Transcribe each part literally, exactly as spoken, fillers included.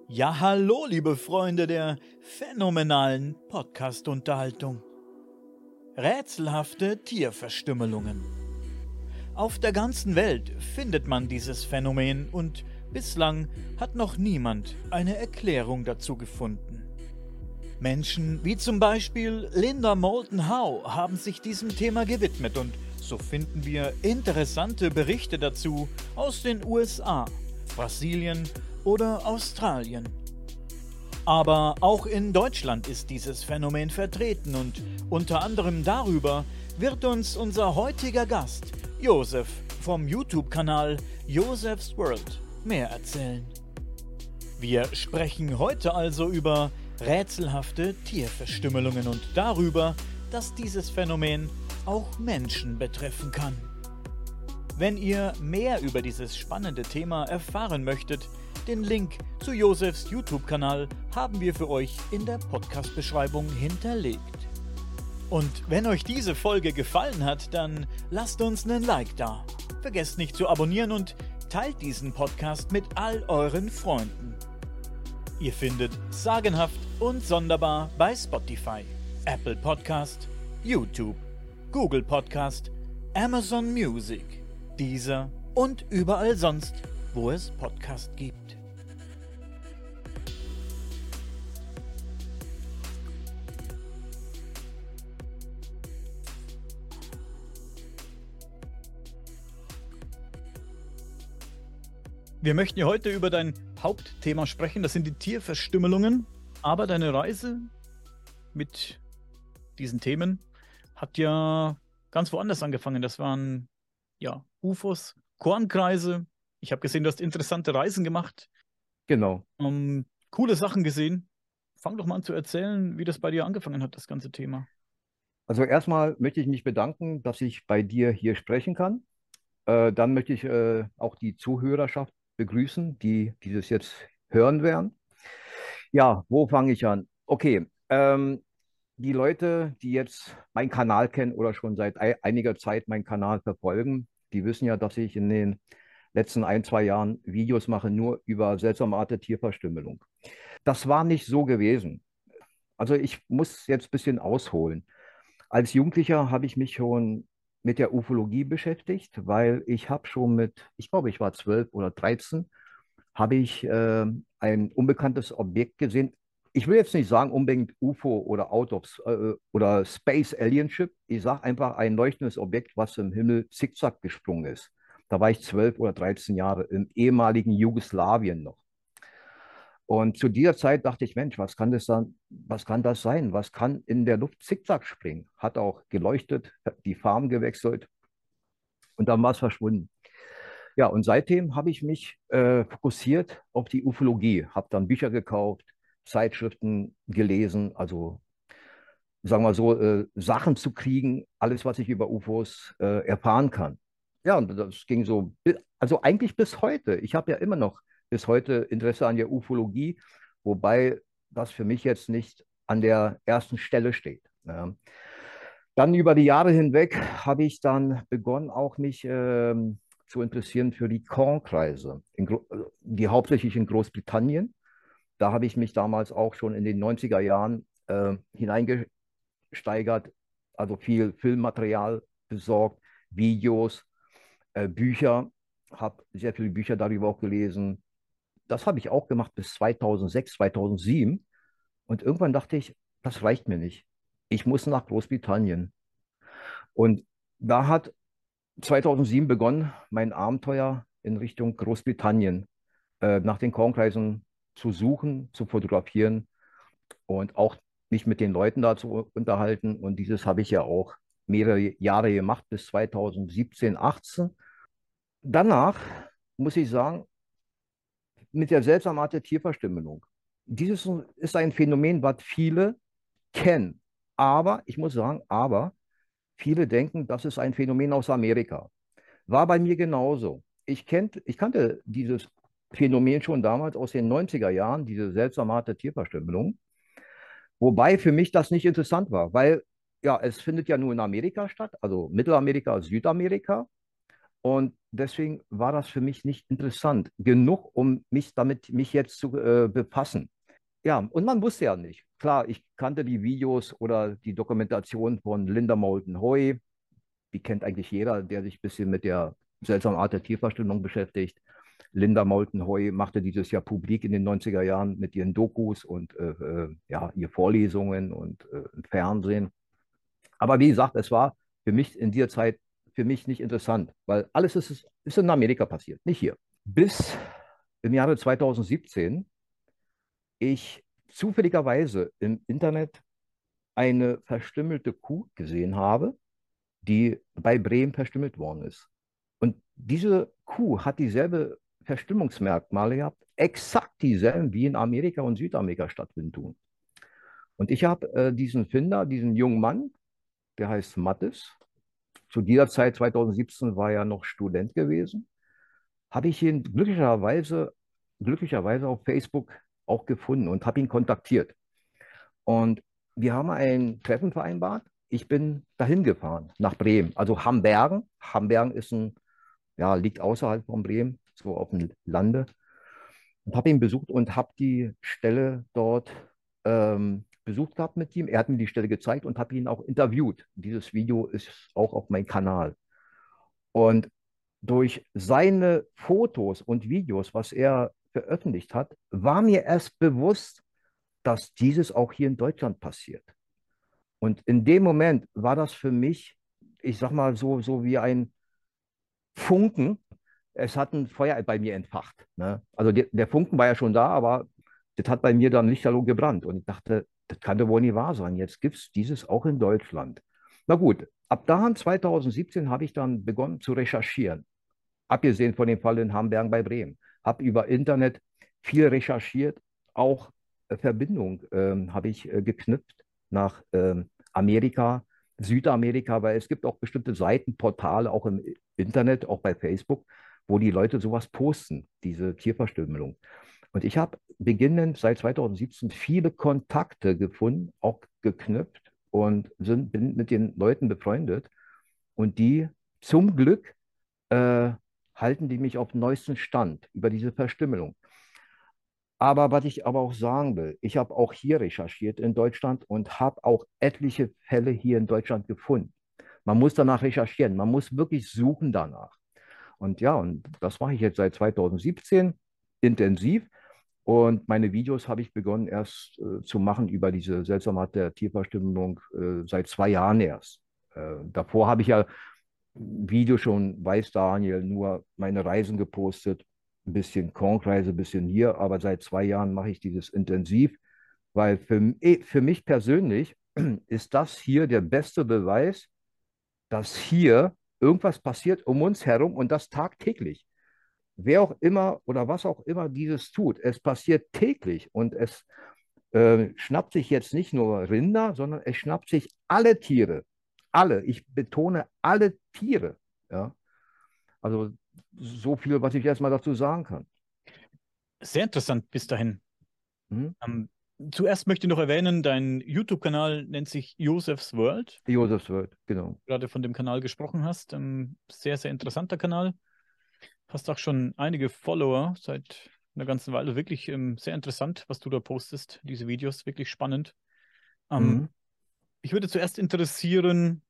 Ja, hallo, liebe Freunde der phänomenalen Podcast-Unterhaltung. Rätselhafte Tierverstümmelungen. Auf der ganzen Welt findet man dieses Phänomen und bislang hat noch niemand eine Erklärung dazu gefunden. Menschen wie zum Beispiel Linda Moulton Howe haben sich diesem Thema gewidmet und so finden wir interessante Berichte dazu aus den U S A, Brasilien oder Australien. Aber auch in Deutschland ist dieses Phänomen vertreten und unter anderem darüber wird uns unser heutiger Gast, Josef, vom YouTube-Kanal Josef's World mehr erzählen. Wir sprechen heute also über rätselhafte Tierverstümmelungen und darüber, dass dieses Phänomen auch Menschen betreffen kann. Wenn ihr mehr über dieses spannende Thema erfahren möchtet, den Link zu Josefs YouTube-Kanal haben wir für euch in der Podcast-Beschreibung hinterlegt. Und wenn euch diese Folge gefallen hat, dann lasst uns einen Like da. Vergesst nicht zu abonnieren und teilt diesen Podcast mit all euren Freunden. Ihr findet Sagenhaft und Sonderbar bei Spotify, Apple Podcast, YouTube, Google Podcast, Amazon Music, Deezer und überall sonst, wo es Podcast gibt. Wir möchten ja heute über dein Hauptthema sprechen, das sind die Tierverstümmelungen. Aber deine Reise mit diesen Themen hat ja ganz woanders angefangen. Das waren ja U F Os, Kornkreise. Ich habe gesehen, du hast interessante Reisen gemacht. Genau. Um, coole Sachen gesehen. Fang doch mal an zu erzählen, wie das bei dir angefangen hat, das ganze Thema. Also erstmal möchte ich mich bedanken, dass ich bei dir hier sprechen kann. Äh, dann möchte ich äh, auch die Zuhörerschaft begrüßen, die dieses jetzt hören werden. Ja, wo fange ich an? Okay, ähm, die Leute, die jetzt meinen Kanal kennen oder schon seit ei- einiger Zeit meinen Kanal verfolgen, die wissen ja, dass ich in den letzten ein, zwei Jahren Videos mache nur über seltsame Art der Tierverstümmelung. Das war nicht so gewesen. Also ich muss jetzt ein bisschen ausholen. Als Jugendlicher habe ich mich schon mit der Ufologie beschäftigt, weil ich habe schon mit, ich glaube, ich war zwölf oder dreizehn, habe ich äh, ein unbekanntes Objekt gesehen. Ich will jetzt nicht sagen unbedingt U F O oder Out of äh, oder Space Alien Ship. Ich sage einfach ein leuchtendes Objekt, was im Himmel zickzack gesprungen ist. Da war ich zwölf oder dreizehn Jahre im ehemaligen Jugoslawien noch. Und zu dieser Zeit dachte ich, Mensch, was kann das dann, was kann das sein? Was kann in der Luft zickzack springen? Hat auch geleuchtet, hat die Farben gewechselt und dann war es verschwunden. Ja, und seitdem habe ich mich äh, fokussiert auf die Ufologie, habe dann Bücher gekauft, Zeitschriften gelesen, also sagen wir so, äh, Sachen zu kriegen, alles, was ich über U F Os äh, erfahren kann. Ja, und das ging so, bi- also eigentlich bis heute. Ich habe ja immer noch bis heute Interesse an der Ufologie, wobei das für mich jetzt nicht an der ersten Stelle steht. Ja. Dann über die Jahre hinweg habe ich dann begonnen, auch mich ähm, zu interessieren für die Kornkreise, in, Gro- die hauptsächlich in Großbritannien. Da habe ich mich damals auch schon in den neunziger Jahren äh, hineingesteigert, also viel Filmmaterial besorgt, Videos, äh, Bücher, habe sehr viele Bücher darüber auch gelesen. Das habe ich auch gemacht bis zweitausendsechs, zweitausendsieben. Und irgendwann dachte ich, das reicht mir nicht. Ich muss nach Großbritannien. Und da hat zweitausendsieben begonnen, mein Abenteuer in Richtung Großbritannien, äh, nach den Kornkreisen zu suchen, zu fotografieren und auch mich mit den Leuten da zu unterhalten. Und dieses habe ich ja auch mehrere Jahre gemacht, bis zweitausendsiebzehn, achtzehn. Danach muss ich sagen, mit der seltsamen Art der Tierverstümmelung. Dieses ist ein Phänomen, was viele kennen. Aber, ich muss sagen, aber viele denken, das ist ein Phänomen aus Amerika. War bei mir genauso. Ich, kennt, ich kannte dieses Phänomen schon damals aus den neunziger Jahren, diese seltsame Art der Tierverstümmelung. Wobei für mich das nicht interessant war, weil ja, es findet ja nur in Amerika statt, also Mittelamerika, Südamerika. Und deswegen war das für mich nicht interessant genug, um mich damit mich jetzt zu äh, befassen. Ja, und man wusste ja nicht. Klar, ich kannte die Videos oder die Dokumentation von Linda Moulton Howe. Die kennt eigentlich jeder, der sich ein bisschen mit der seltsamen Art der Tierverstümmelung beschäftigt. Linda Moulton Howe machte dieses Jahr publik in den neunziger Jahren mit ihren Dokus und äh, äh, ja, ihr Vorlesungen und äh, Fernsehen. Aber wie gesagt, es war für mich in dieser Zeit für mich nicht interessant, weil alles ist, ist in Amerika passiert, nicht hier. Bis im Jahre zweitausendsiebzehn ich zufälligerweise im Internet eine verstümmelte Kuh gesehen habe, die bei Bremen verstümmelt worden ist. Und diese Kuh hat dieselbe Verstimmungsmerkmale gehabt, exakt dieselben wie in Amerika und Südamerika stattfinden tun. Und ich habe äh, diesen Finder, diesen jungen Mann, der heißt Mattes, zu dieser Zeit, zweitausendsiebzehn, war er noch Student gewesen, habe ich ihn glücklicherweise, glücklicherweise auf Facebook auch gefunden und habe ihn kontaktiert. Und wir haben ein Treffen vereinbart. Ich bin dahin gefahren, nach Bremen, also Hambergen. Hambergen ist ein, ja, liegt außerhalb von Bremen, so auf dem Lande. Und habe ihn besucht und habe die Stelle dort ähm, besucht gehabt mit ihm. Er hat mir die Stelle gezeigt und habe ihn auch interviewt. Dieses Video ist auch auf meinem Kanal. Und durch seine Fotos und Videos, was er veröffentlicht hat, war mir erst bewusst, dass dieses auch hier in Deutschland passiert. Und in dem Moment war das für mich, ich sag mal, so, so wie ein Funken. Es hat ein Feuer bei mir entfacht. Ne? Also der, der Funken war ja schon da, aber das hat bei mir dann lichterloh gebrannt. Und ich dachte, das kann doch wohl nicht wahr sein. Jetzt gibt es dieses auch in Deutschland. Na gut, ab da zweitausendsiebzehn habe ich dann begonnen zu recherchieren. Abgesehen von dem Fall in Hamburg bei Bremen. Habe über Internet viel recherchiert, auch äh, Verbindung ähm, habe ich äh, geknüpft nach ähm, Amerika, Südamerika, weil es gibt auch bestimmte Seiten, Portale, auch im Internet, auch bei Facebook, wo die Leute sowas posten, diese Tierverstümmelung. Und ich habe beginnend seit zweitausendsiebzehn viele Kontakte gefunden, auch geknüpft und sind, bin mit den Leuten befreundet. Und die zum Glück äh, halten die mich auf den neuesten Stand über diese Verstümmelung. Aber was ich aber auch sagen will, ich habe auch hier recherchiert in Deutschland und habe auch etliche Fälle hier in Deutschland gefunden. Man muss danach recherchieren, man muss wirklich suchen danach. Und ja, und das mache ich jetzt seit zweitausendsiebzehn intensiv. Und meine Videos habe ich begonnen erst äh, zu machen über diese seltsame Art der Tierverstümmelung äh, seit zwei Jahren erst. Äh, davor habe ich ja Video schon, weiß Daniel, nur meine Reisen gepostet, ein bisschen Konkreise, ein bisschen hier, aber seit zwei Jahren mache ich dieses intensiv, weil für, eh, für mich persönlich ist das hier der beste Beweis, dass hier irgendwas passiert um uns herum und das tagtäglich. Wer auch immer oder was auch immer dieses tut, es passiert täglich und es äh, schnappt sich jetzt nicht nur Rinder, sondern es schnappt sich alle Tiere. Alle, ich betone alle Tiere. Ja? Also so viel, was ich erstmal dazu sagen kann. Sehr interessant bis dahin. Hm? Ähm, zuerst möchte ich noch erwähnen, dein YouTube-Kanal nennt sich Joseph's World. Joseph's Word, genau. Gerade von dem Kanal gesprochen hast. Ähm, sehr, sehr interessanter Kanal. Hast auch schon einige Follower seit einer ganzen Weile. Wirklich ähm, sehr interessant, was du da postest. Diese Videos, wirklich spannend. Ähm, Mhm. mich würde zuerst interessieren,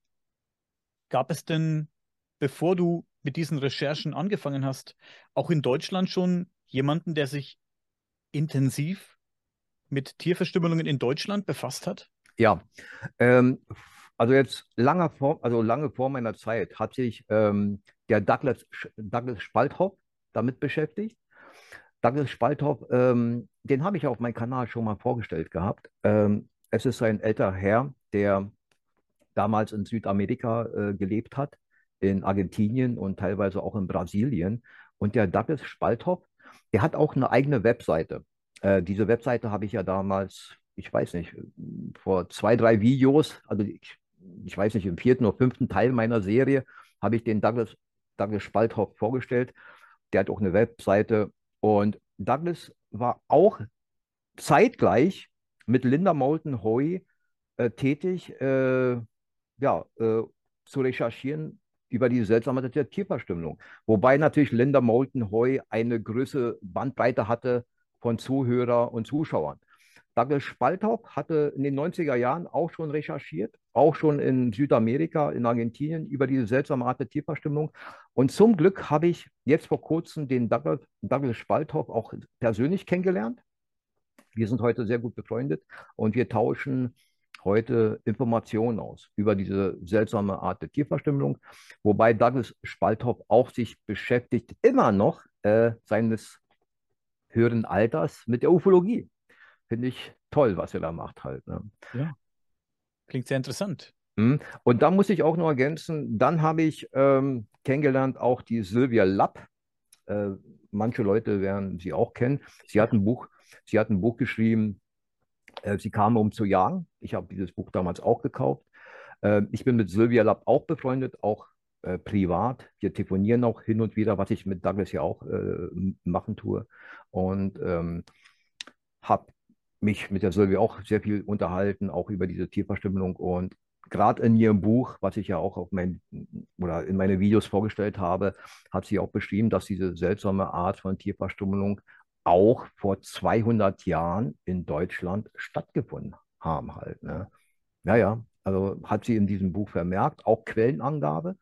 gab es denn, bevor du mit diesen Recherchen angefangen hast, auch in Deutschland schon jemanden, der sich intensiv mit Tierverstümmelungen in Deutschland befasst hat? Ja, ähm, also jetzt lange vor, also lange vor meiner Zeit hat sich ähm, der Douglas, Douglas Spalthoff damit beschäftigt. Douglas Spalthoff, ähm, den habe ich auf meinem Kanal schon mal vorgestellt gehabt. Ähm, es ist ein älterer Herr, der damals in Südamerika äh, gelebt hat, in Argentinien und teilweise auch in Brasilien. Und der Douglas Spalthoff, der hat auch eine eigene Webseite. Äh, diese Webseite habe ich ja damals, ich weiß nicht, vor zwei, drei Videos, also ich, ich weiß nicht, im vierten oder fünften Teil meiner Serie habe ich den Douglas, Douglas Spalthoff vorgestellt. Der hat auch eine Webseite. Und Douglas war auch zeitgleich mit Linda Moulton Howe äh, tätig, äh, ja, äh, zu recherchieren, über die seltsame der Tierverstümmelung. Wobei natürlich Linda Moulton Hoy eine größere Bandbreite hatte von Zuhörer und Zuschauern. Douglas Spalthoff hatte in den neunziger Jahren auch schon recherchiert, auch schon in Südamerika, in Argentinien, über diese seltsame Art der Tierverstümmelung. Und zum Glück habe ich jetzt vor kurzem den Douglas, Douglas Spalthoff auch persönlich kennengelernt. Wir sind heute sehr gut befreundet und wir tauschen heute Informationen aus über diese seltsame Art der Tierverstümmelung, wobei Douglas Spalthoff auch sich beschäftigt, immer noch äh, seines höheren Alters, mit der Ufologie. Finde ich toll, was er da macht halt. Ne? Ja, klingt sehr interessant. Mhm. Und da muss ich auch noch ergänzen, dann habe ich ähm, kennengelernt auch die Sylvia Lapp. Äh, manche Leute werden sie auch kennen. Sie hat ein Buch, sie hat ein Buch geschrieben, äh, Sie kam, um zu jagen. Ich habe dieses Buch damals auch gekauft. Äh, ich bin mit Sylvia Lapp auch befreundet, auch äh, privat. Wir telefonieren auch hin und wieder, was ich mit Douglas ja auch äh, machen tue. Und ähm, habe mich mit der Sylvia auch sehr viel unterhalten, auch über diese Tierverstümmelung. Und gerade in ihrem Buch, was ich ja auch auf mein, oder in meine Videos vorgestellt habe, hat sie auch beschrieben, dass diese seltsame Art von Tierverstümmelung auch vor zweihundert Jahren in Deutschland stattgefunden haben halt. Ne? Ja, ja, also hat sie in diesem Buch vermerkt, auch Quellenangabe.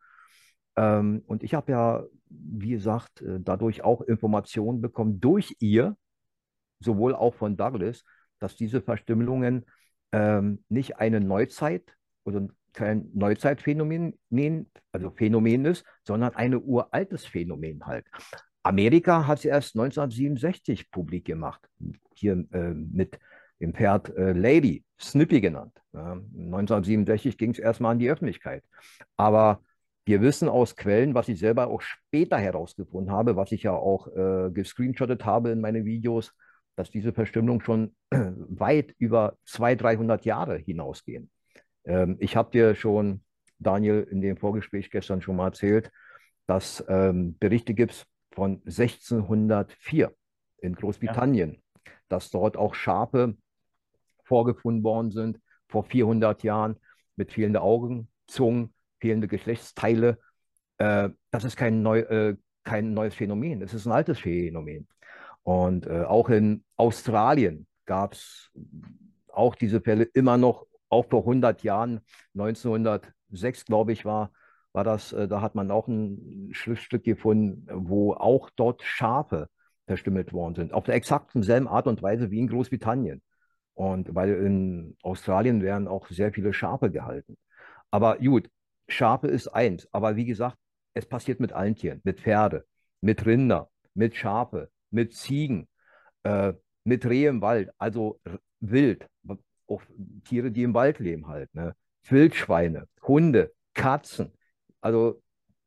Ähm, und ich habe ja, wie gesagt, äh, dadurch auch Informationen bekommen durch ihr, sowohl auch von Douglas, dass diese Verstümmelungen ähm, nicht eine Neuzeit oder kein Neuzeitphänomen, also Phänomen ist, sondern ein uraltes Phänomen halt. Amerika hat es erst neunzehnhundertsiebenundsechzig publik gemacht, hier äh, mit dem Pferd äh, Lady, Snippy genannt. Ja, neunzehnhundertsiebenundsechzig ging es erstmal an die Öffentlichkeit. Aber wir wissen aus Quellen, was ich selber auch später herausgefunden habe, was ich ja auch äh, gescreenshottet habe in meine Videos, dass diese Verstümmelungen schon weit über zweihundert, dreihundert Jahre hinausgehen. Ähm, ich habe dir schon, Daniel, in dem Vorgespräch gestern schon mal erzählt, dass ähm, Berichte gibt von sechzehnhundertvier in Ja. Großbritannien, dass dort auch Schafe vorgefunden worden sind, vor vierhundert Jahren, mit fehlenden Augen, Zungen, fehlende Geschlechtsteile. Äh, das ist kein, neu, äh, kein neues Phänomen, es ist ein altes Phänomen. Und äh, auch in Australien gab es auch diese Fälle immer noch, auch vor hundert Jahren, neunzehnhundertsechs, glaube ich, war, war das, äh, da hat man auch ein Schriftstück gefunden, wo auch dort Schafe verstümmelt worden sind, auf der exakten selben Art und Weise wie in Großbritannien. Und weil in Australien werden auch sehr viele Schafe gehalten. Aber gut, Schafe ist eins. Aber wie gesagt, es passiert mit allen Tieren, mit Pferde, mit Rinder, mit Schafe, mit Ziegen, äh, mit Rehe im Wald, also r- wild, auch Tiere, die im Wald leben halt, ne? Wildschweine, Hunde, Katzen. Also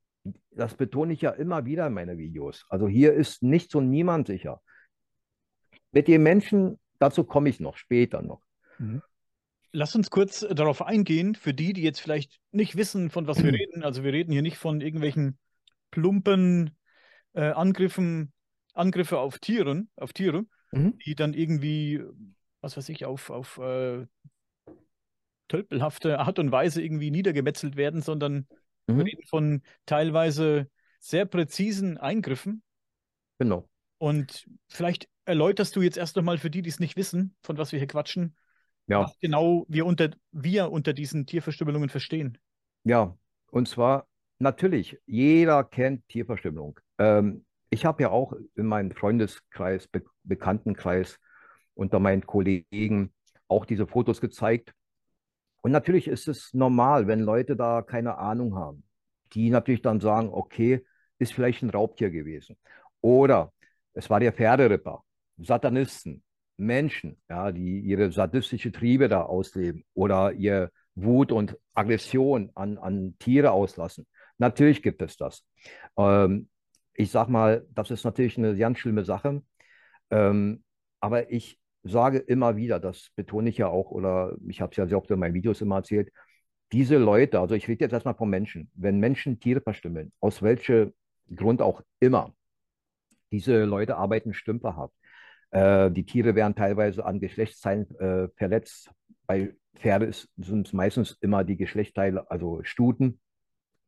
das betone ich ja immer wieder in meinen Videos. Also hier ist nichts und niemand sicher. Mit den Menschen, dazu komme ich noch später noch. Mhm. Lass uns kurz äh, darauf eingehen, für die, die jetzt vielleicht nicht wissen, von was wir reden. Also wir reden hier nicht von irgendwelchen plumpen äh, Angriffen, Angriffe auf Tieren, auf Tiere, Mhm. die dann irgendwie, was weiß ich, auf, auf äh, tölpelhafte Art und Weise irgendwie niedergemetzelt werden, sondern wir Mhm. reden von teilweise sehr präzisen Eingriffen. Genau. Und vielleicht erläuterst du jetzt erst nochmal für die, die es nicht wissen, von was wir hier quatschen, Ja, was genau wir unter, wir unter diesen Tierverstümmelungen verstehen. ja. Und zwar natürlich, jeder kennt Tierverstümmelung. Ähm, ich habe ja auch in meinem Freundeskreis, Be Bekanntenkreis, unter meinen Kollegen auch diese Fotos gezeigt. Und natürlich ist es normal, wenn Leute da keine Ahnung haben, die natürlich dann sagen, okay, ist vielleicht ein Raubtier gewesen. Oder es war der Pferderipper, Satanisten, Menschen, ja, die ihre sadistische Triebe da ausleben oder ihr Wut und Aggression an, an Tiere auslassen. Natürlich gibt es das. Ähm, ich sag mal, das ist natürlich eine ganz schlimme Sache. Ähm, aber ich sage immer wieder, das betone ich ja auch, oder ich habe es ja sehr oft in meinen Videos immer erzählt, diese Leute, also ich rede jetzt erstmal von Menschen, wenn Menschen Tiere verstümmeln, aus welchem Grund auch immer, diese Leute arbeiten stümperhaft. Äh, die Tiere werden teilweise an Geschlechtsteilen äh, verletzt. Bei Pferde ist, sind es meistens immer die Geschlechtsteile, also Stuten,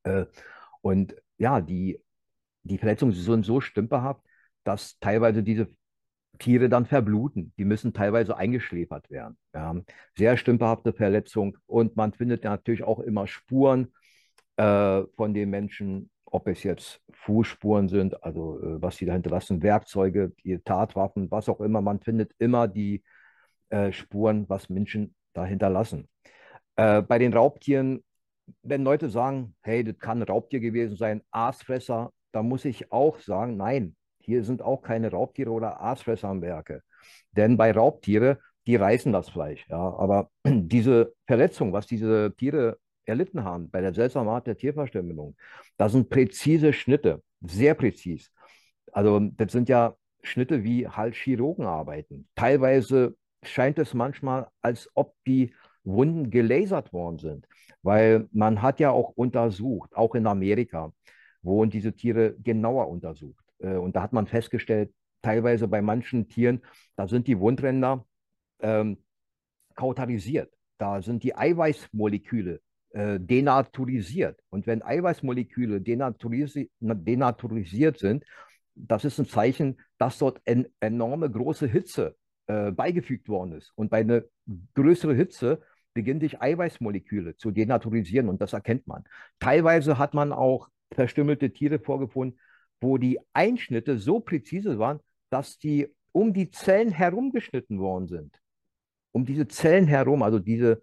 Äh, und ja, die, die Verletzungen sind so stümperhaft, dass teilweise diese Tiere dann verbluten. Die müssen teilweise eingeschläfert werden. Ja. Sehr stümperhafte Verletzung. Und man findet ja natürlich auch immer Spuren äh, von den Menschen, ob es jetzt Fußspuren sind, also äh, was sie da hinterlassen, Werkzeuge, die Tatwaffen, was auch immer. Man findet immer die äh, Spuren, was Menschen da hinterlassen. Äh, bei den Raubtieren, wenn Leute sagen, hey, das kann ein Raubtier gewesen sein, Aasfresser, da muss ich auch sagen, nein, hier sind auch keine Raubtiere oder Aasfresser am Werke. Denn bei Raubtiere, die reißen das Fleisch. Ja, aber diese Verletzung, was diese Tiere erlitten haben bei der seltsamen Art der Tierverstümmelung, das sind präzise Schnitte, sehr präzis. Also das sind ja Schnitte wie halt Chirurgen arbeiten. Teilweise scheint es manchmal, als ob die Wunden gelasert worden sind, weil man hat ja auch untersucht, auch in Amerika, wurden diese Tiere genauer untersucht. Äh, Und da hat man festgestellt, teilweise bei manchen Tieren, da sind die Wundränder ähm, kautarisiert. Da sind die Eiweißmoleküle äh, denaturisiert. Und wenn Eiweißmoleküle denaturisi denaturisiert sind, das ist ein Zeichen, dass dort en enorme große Hitze äh, beigefügt worden ist. Und bei einer größeren Hitze beginnen sich Eiweißmoleküle zu denaturisieren und das erkennt man. Teilweise hat man auch verstümmelte Tiere vorgefunden, wo die Einschnitte so präzise waren, dass die um die Zellen herumgeschnitten worden sind. Um diese Zellen herum, also diese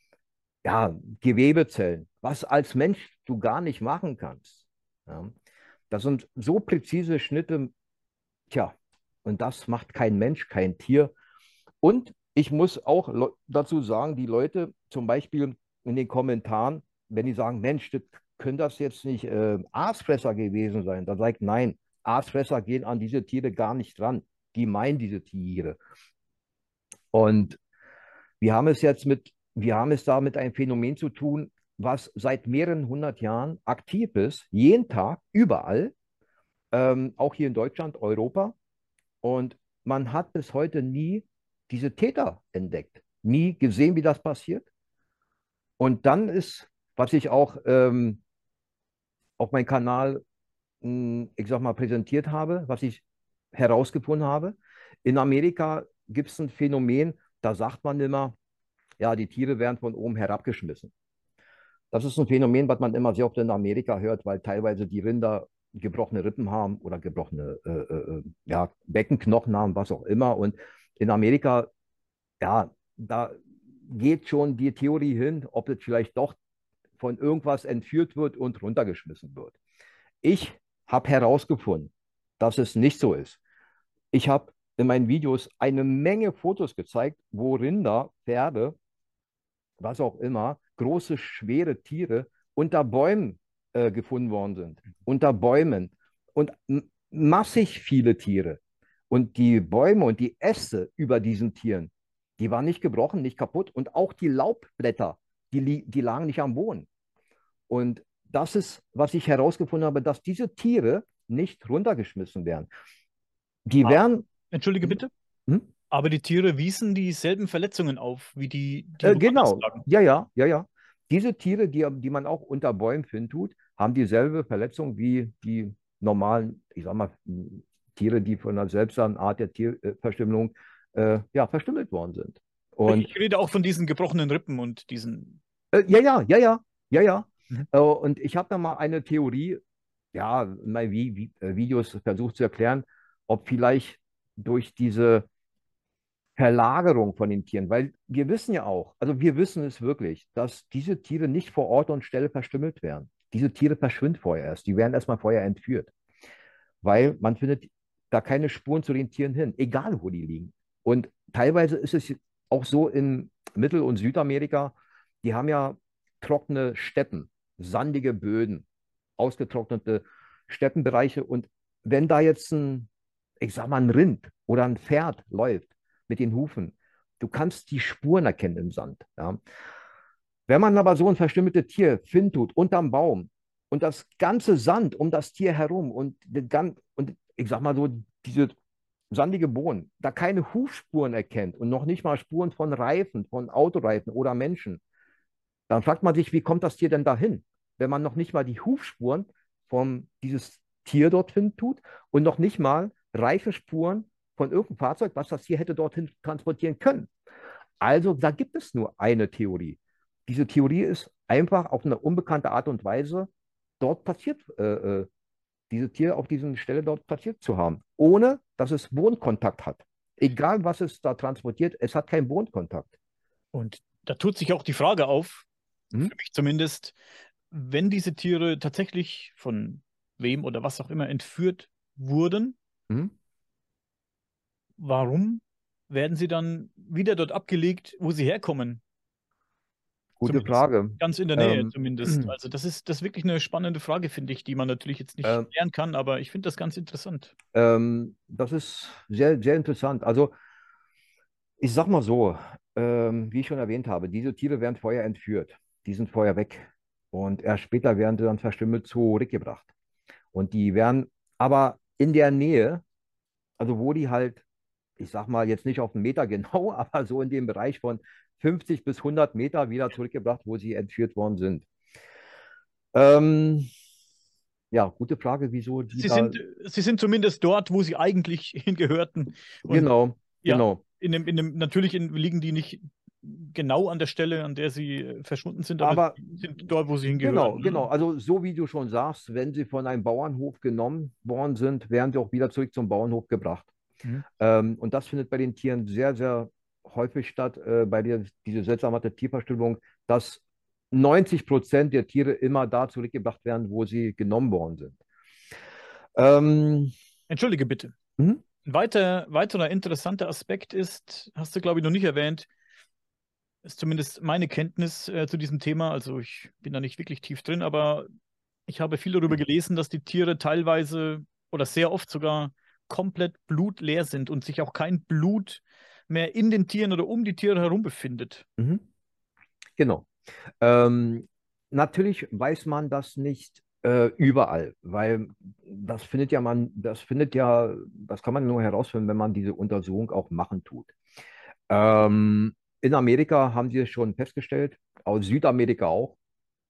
ja, Gewebezellen, was als Mensch du gar nicht machen kannst. Ja. Das sind so präzise Schnitte, tja, und das macht kein Mensch, kein Tier. Und ich muss auch dazu sagen, die Leute zum Beispiel in den Kommentaren, wenn die sagen, Mensch, das, können das jetzt nicht äh, Aasfresser gewesen sein? Dann sage ich, nein, Aasfresser gehen an diese Tiere gar nicht dran. Die meinen diese Tiere. Und wir haben es jetzt mit, wir haben es da mit einem Phänomen zu tun, was seit mehreren hundert Jahren aktiv ist, jeden Tag, überall, ähm, auch hier in Deutschland, Europa. Und man hat bis heute nie diese Täter entdeckt, nie gesehen, wie das passiert. Und dann ist, was ich auch ähm, auf meinem Kanal, mh, ich sag mal, präsentiert habe, was ich herausgefunden habe. In Amerika gibt es ein Phänomen, da sagt man immer, ja, die Tiere werden von oben herabgeschmissen. Das ist ein Phänomen, was man immer sehr oft in Amerika hört, weil teilweise die Rinder gebrochene Rippen haben oder gebrochene äh, äh, ja, Beckenknochen haben, was auch immer. Und in Amerika, ja, da geht schon die Theorie hin, ob es vielleicht doch von irgendwas entführt wird und runtergeschmissen wird. Ich habe herausgefunden, dass es nicht so ist. Ich habe in meinen Videos eine Menge Fotos gezeigt, wo Rinder, Pferde, was auch immer, große, schwere Tiere unter Bäumen äh, gefunden worden sind. Unter Bäumen. Und massig viele Tiere. Und die Bäume und die Äste über diesen Tieren, die waren nicht gebrochen, nicht kaputt. Und auch die Laubblätter, die, die lagen nicht am Boden. Und das ist, was ich herausgefunden habe, dass diese Tiere nicht runtergeschmissen werden. Die Ah, werden. entschuldige bitte. Hm? Aber die Tiere wiesen dieselben Verletzungen auf, wie die, die Äh, woanders genau, lagen. ja, ja, ja, ja. Diese Tiere, die, die man auch unter Bäumen finden tut, haben dieselbe Verletzung wie die normalen, ich sag mal, Tiere, die von einer seltsamen Art der Tierverstümmelung äh, ja, verstümmelt worden sind. Ich, Und ich rede auch von diesen gebrochenen Rippen und diesen. äh, ja, ja, ja, ja, ja, ja. Mhm. Äh, und ich habe da mal eine Theorie, ja, in meinen Vi Vi äh, Videos versucht zu erklären, ob vielleicht durch diese Verlagerung von den Tieren, weil wir wissen ja auch, also wir wissen es wirklich, dass diese Tiere nicht vor Ort und Stelle verstümmelt werden. Diese Tiere verschwinden vorher erst, die werden erstmal vorher entführt, weil man findet da keine Spuren zu den Tieren hin, egal wo die liegen. Und teilweise ist es auch so in Mittel- und Südamerika, die haben ja trockene Steppen, sandige Böden, ausgetrocknete Steppenbereiche und wenn da jetzt ein, ich sag mal, ein Rind oder ein Pferd läuft, mit den Hufen. Du kannst die Spuren erkennen im Sand. Ja. Wenn man aber so ein verstümmeltes Tier finden tut, unterm Baum und das ganze Sand um das Tier herum und, und ich sag mal so, diese sandige Boden, da keine Hufspuren erkennt und noch nicht mal Spuren von Reifen, von Autoreifen oder Menschen, dann fragt man sich, wie kommt das Tier denn dahin? wenn man noch nicht mal die Hufspuren von dieses Tier dorthin tut und noch nicht mal Reifenspuren von irgendeinem Fahrzeug, was das Tier hätte dorthin transportieren können. Also da gibt es nur eine Theorie. Diese Theorie ist einfach auf eine unbekannte Art und Weise dort passiert, äh, äh, diese Tier auf dieser Stelle dort platziert zu haben, ohne dass es Bodenkontakt hat. Egal, was es da transportiert, es hat keinen Bodenkontakt. Und da tut sich auch die Frage auf, Hm? für mich zumindest, wenn diese Tiere tatsächlich von wem oder was auch immer entführt wurden, Hm? warum werden sie dann wieder dort abgelegt, wo sie herkommen? Gute Zumindest Frage. ganz in der Nähe, Ähm, zumindest. Also das ist, das ist wirklich eine spannende Frage, finde ich, die man natürlich jetzt nicht ähm, klären kann, aber ich finde das ganz interessant. ähm, das ist sehr, sehr interessant. Also ich sag mal so, ähm, wie ich schon erwähnt habe, diese Tiere werden vorher entführt. Die sind vorher weg. Und erst später werden sie dann verstümmelt zurückgebracht. Und die werden aber in der Nähe, also wo die halt, ich sag mal jetzt nicht auf einen Meter genau, aber so in dem Bereich von fünfzig bis hundert Meter wieder zurückgebracht, wo sie entführt worden sind. Ähm, ja, gute Frage, wieso die Sie da, sind, sie sind zumindest dort, wo sie eigentlich hingehörten. Und genau, ja, genau. in dem, in dem, natürlich in, liegen die nicht genau an der Stelle, an der sie äh, verschwunden sind, aber Aber sie sind dort, wo sie hingehören. genau, genau. Ne? Also so wie du schon sagst, wenn sie von einem Bauernhof genommen worden sind, werden sie auch wieder zurück zum Bauernhof gebracht. Mhm. Ähm, und das findet bei den Tieren sehr, sehr häufig statt, äh, bei der, diese seltsame Tierverstümmelung, dass neunzig Prozent der Tiere immer da zurückgebracht werden, wo sie genommen worden sind. Ähm, Entschuldige bitte. mhm, Ein weiter, weiterer interessanter Aspekt ist, hast du, glaube ich, noch nicht erwähnt, ist zumindest meine Kenntnis äh, zu diesem Thema. Also ich bin da nicht wirklich tief drin, aber ich habe viel darüber gelesen, dass die Tiere teilweise oder sehr oft sogar komplett blutleer sind und sich auch kein Blut mehr in den Tieren oder um die Tiere herum befindet. mhm, genau. Ähm, natürlich weiß man das nicht äh, überall, weil das findet ja man, das findet ja, das kann man nur herausfinden, wenn man diese Untersuchung auch machen tut. Ähm, in Amerika haben sie es schon festgestellt, aus Südamerika auch.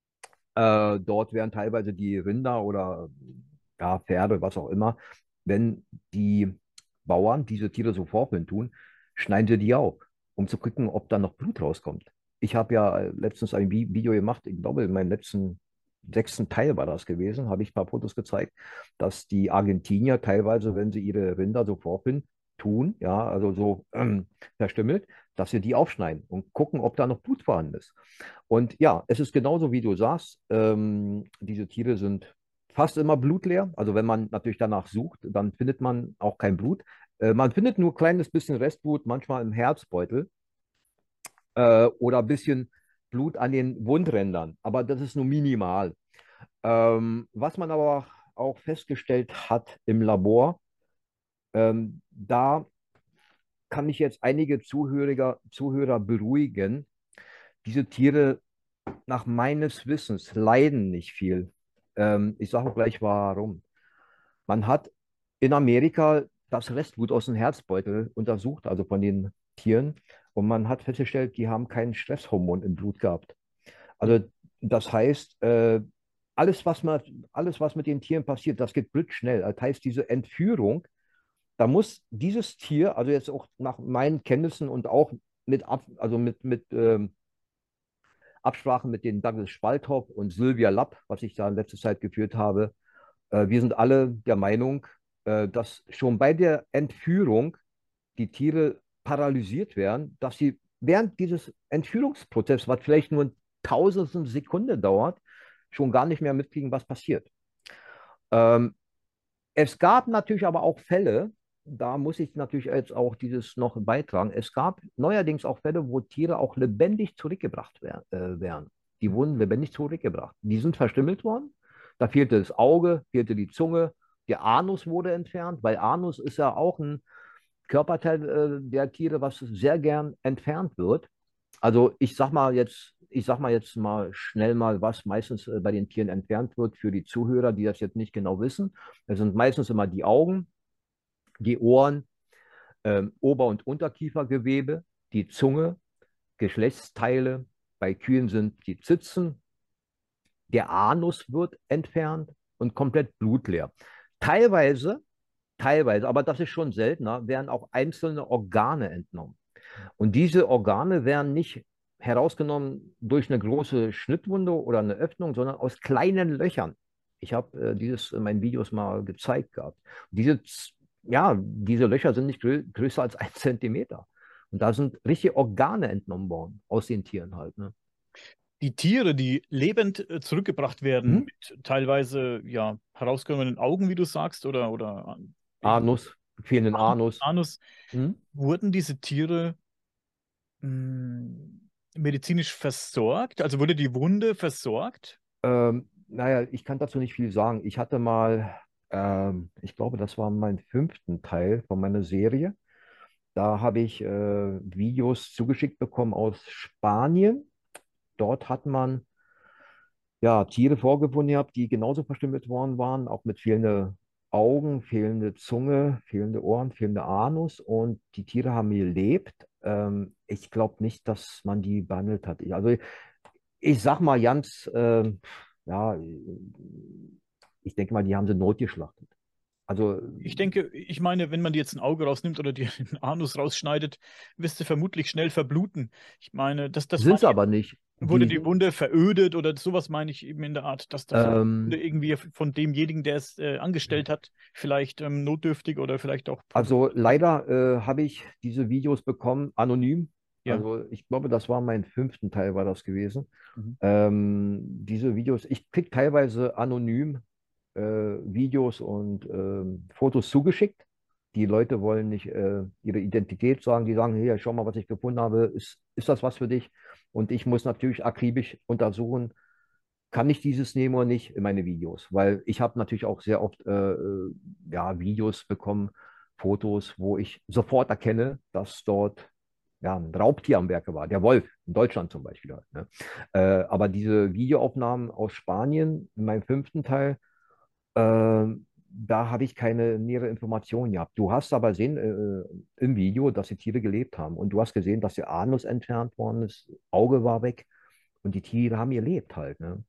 Äh, dort werden teilweise die Rinder oder ja, Pferde, was auch immer, wenn die Bauern diese Tiere so vorfinden tun, schneiden sie die auf, um zu gucken, ob da noch Blut rauskommt. Ich habe ja äh, letztens ein Vi- Video gemacht, ich glaube, in meinem letzten sechsten Teil war das gewesen, habe ich ein paar Fotos gezeigt, dass die Argentinier teilweise, wenn sie ihre Rinder so vorfinden, tun, ja, also so ähm, verstümmelt, dass sie die aufschneiden und gucken, ob da noch Blut vorhanden ist. Und ja, es ist genauso, wie du sagst. Ähm, diese Tiere sind fast immer blutleer. Also wenn man natürlich danach sucht, dann findet man auch kein Blut. Äh, man findet nur ein kleines bisschen Restblut, manchmal im Herzbeutel äh, oder ein bisschen Blut an den Wundrändern. Aber das ist nur minimal. Ähm, was man aber auch festgestellt hat im Labor, ähm, da kann ich jetzt einige Zuhörer, Zuhörer beruhigen. Diese Tiere nach meines Wissens leiden nicht viel. Ähm, ich sage auch gleich warum. Man hat in Amerika das Restblut aus dem Herzbeutel untersucht, also von den Tieren, und man hat festgestellt, die haben kein Stresshormon im Blut gehabt. Also das heißt, äh, alles, was man, alles, was mit den Tieren passiert, das geht blitzschnell. Das heißt, diese Entführung, da muss dieses Tier, also jetzt auch nach meinen Kenntnissen und auch mit, Ab, also mit, mit ähm, Absprachen mit den Douglas Spalthoff und Sylvia Lapp, was ich da in letzter Zeit geführt habe. Äh, wir sind alle der Meinung, äh, dass schon bei der Entführung die Tiere paralysiert werden, dass sie während dieses Entführungsprozesses, was vielleicht nur ein Tausendstel Sekunde dauert, schon gar nicht mehr mitkriegen, was passiert. Ähm, Es gab natürlich aber auch Fälle, da muss ich natürlich jetzt auch dieses noch beitragen. Es gab neuerdings auch Fälle, wo Tiere auch lebendig zurückgebracht wer äh, werden. Die wurden lebendig zurückgebracht. Die sind verstümmelt worden. Da fehlte das Auge, fehlte die Zunge, der Anus wurde entfernt, weil Anus ist ja auch ein Körperteil äh, der Tiere, was sehr gern entfernt wird. Also ich sag mal jetzt, ich sag mal jetzt mal schnell mal, was meistens äh, bei den Tieren entfernt wird für die Zuhörer, die das jetzt nicht genau wissen. Das sind meistens immer die Augen, die Ohren, ähm, Ober- und Unterkiefergewebe, die Zunge, Geschlechtsteile. Bei Kühen sind die Zitzen, der Anus wird entfernt und komplett blutleer. Teilweise, teilweise, aber das ist schon seltener, werden auch einzelne Organe entnommen. Und diese Organe werden nicht herausgenommen durch eine große Schnittwunde oder eine Öffnung, sondern aus kleinen Löchern. Ich habe äh, dieses in meinen Videos mal gezeigt gehabt. Diese, ja, diese Löcher sind nicht grö größer als ein Zentimeter. Und da sind richtige Organe entnommen worden aus den Tieren halt. Ne? Die Tiere, die lebend äh, zurückgebracht werden, Mhm. mit teilweise ja herausgenommenen Augen, wie du sagst, oder, oder äh, irgendwie Anus, fehlenden Anus. Anus, Mhm. wurden diese Tiere mh, medizinisch versorgt? Also wurde die Wunde versorgt? Ähm, naja, ich kann dazu nicht viel sagen. Ich hatte mal, ähm, ich glaube, das war mein fünften Teil von meiner Serie. Da habe ich äh, Videos zugeschickt bekommen aus Spanien. Dort hat man ja Tiere vorgefunden gehabt, die genauso verstümmelt worden waren, auch mit fehlende Augen, fehlende Zunge, fehlende Ohren, fehlende Anus. Und die Tiere haben gelebt. Ähm, ich glaube nicht, dass man die behandelt hat. Also ich sag mal ganz, ähm, ja, ich denke mal, die haben sie notgeschlachtet. Also Ich denke, ich meine, wenn man dir jetzt ein Auge rausnimmt oder dir den Anus rausschneidet, wirst du vermutlich schnell verbluten. Ich meine, das, das sind meine sie ich, aber nicht. wurde Die die sind, Wunde verödet oder sowas meine ich eben in der Art, dass da vielleicht die Wunde ähm, irgendwie von demjenigen, der es äh, angestellt hat, vielleicht ähm, notdürftig oder vielleicht auch also professionell. leider äh, habe ich diese Videos bekommen, anonym. Ja. Also ich glaube, das war mein fünften Teil, war das gewesen. Mhm. Ähm, diese Videos, ich kriege teilweise anonym äh, Videos und ähm, Fotos zugeschickt. Die Leute wollen nicht äh, ihre Identität sagen. Die sagen, hier, schau mal, was ich gefunden habe. Ist, ist das was für dich? Und ich muss natürlich akribisch untersuchen, kann ich dieses nehmen oder nicht in meine Videos? Weil ich habe natürlich auch sehr oft äh, äh, ja, Videos bekommen, Fotos, wo ich sofort erkenne, dass dort ja, ein Raubtier am Werke war. Der Wolf, in Deutschland zum Beispiel. Halt, ne? Äh, aber diese Videoaufnahmen aus Spanien, in meinem fünften Teil, äh, da habe ich keine nähere Information gehabt. Du hast aber gesehen äh, im Video, dass die Tiere gelebt haben. Und du hast gesehen, dass der Anus entfernt worden ist, Auge war weg und die Tiere haben gelebt halt. Ne?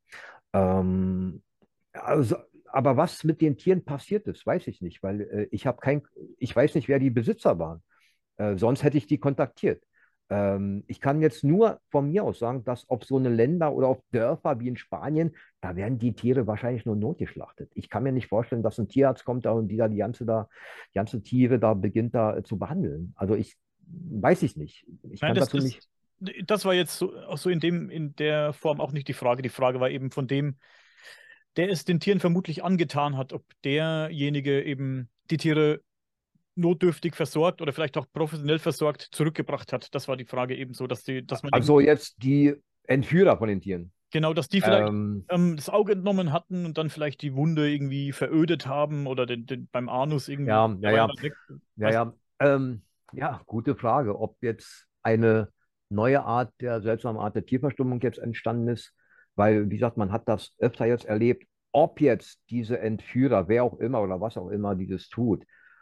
Ähm, also, aber was mit den Tieren passiert ist, weiß ich nicht, weil äh, ich habe kein, ich weiß nicht, wer die Besitzer waren. Äh, sonst hätte ich die kontaktiert. Ähm, ich kann jetzt nur von mir aus sagen, dass auf so eine Länder oder auf Dörfer wie in Spanien, da werden die Tiere wahrscheinlich nur notgeschlachtet. Ich kann mir nicht vorstellen, dass ein Tierarzt kommt da und die da die ganze, da, die ganze Tiere da beginnt da äh, zu behandeln. Also ich weiß ich nicht. Ich Nein, kann das, dazu das, nicht. das war jetzt so, auch so in dem, in der Form auch nicht die Frage. Die Frage war eben von dem, der es den Tieren vermutlich angetan hat, ob derjenige eben die Tiere notdürftig versorgt oder vielleicht auch professionell versorgt zurückgebracht hat. Das war die Frage eben so, dass die, dass man Also irgendwie, jetzt die Entführer von den Tieren. genau, dass die vielleicht Ähm, ähm, das Auge entnommen hatten und dann vielleicht die Wunde irgendwie verödet haben oder den, den, beim Anus irgendwie, ja, ja, der war ja ja, dann weg. ja, Weiß, ja. Ähm, ja, gute Frage, ob jetzt eine neue Art der seltsamen Art der Tierverstummung jetzt entstanden ist, weil, wie gesagt, man hat das öfter jetzt erlebt, ob jetzt diese Entführer, wer auch immer oder was auch immer dieses tut,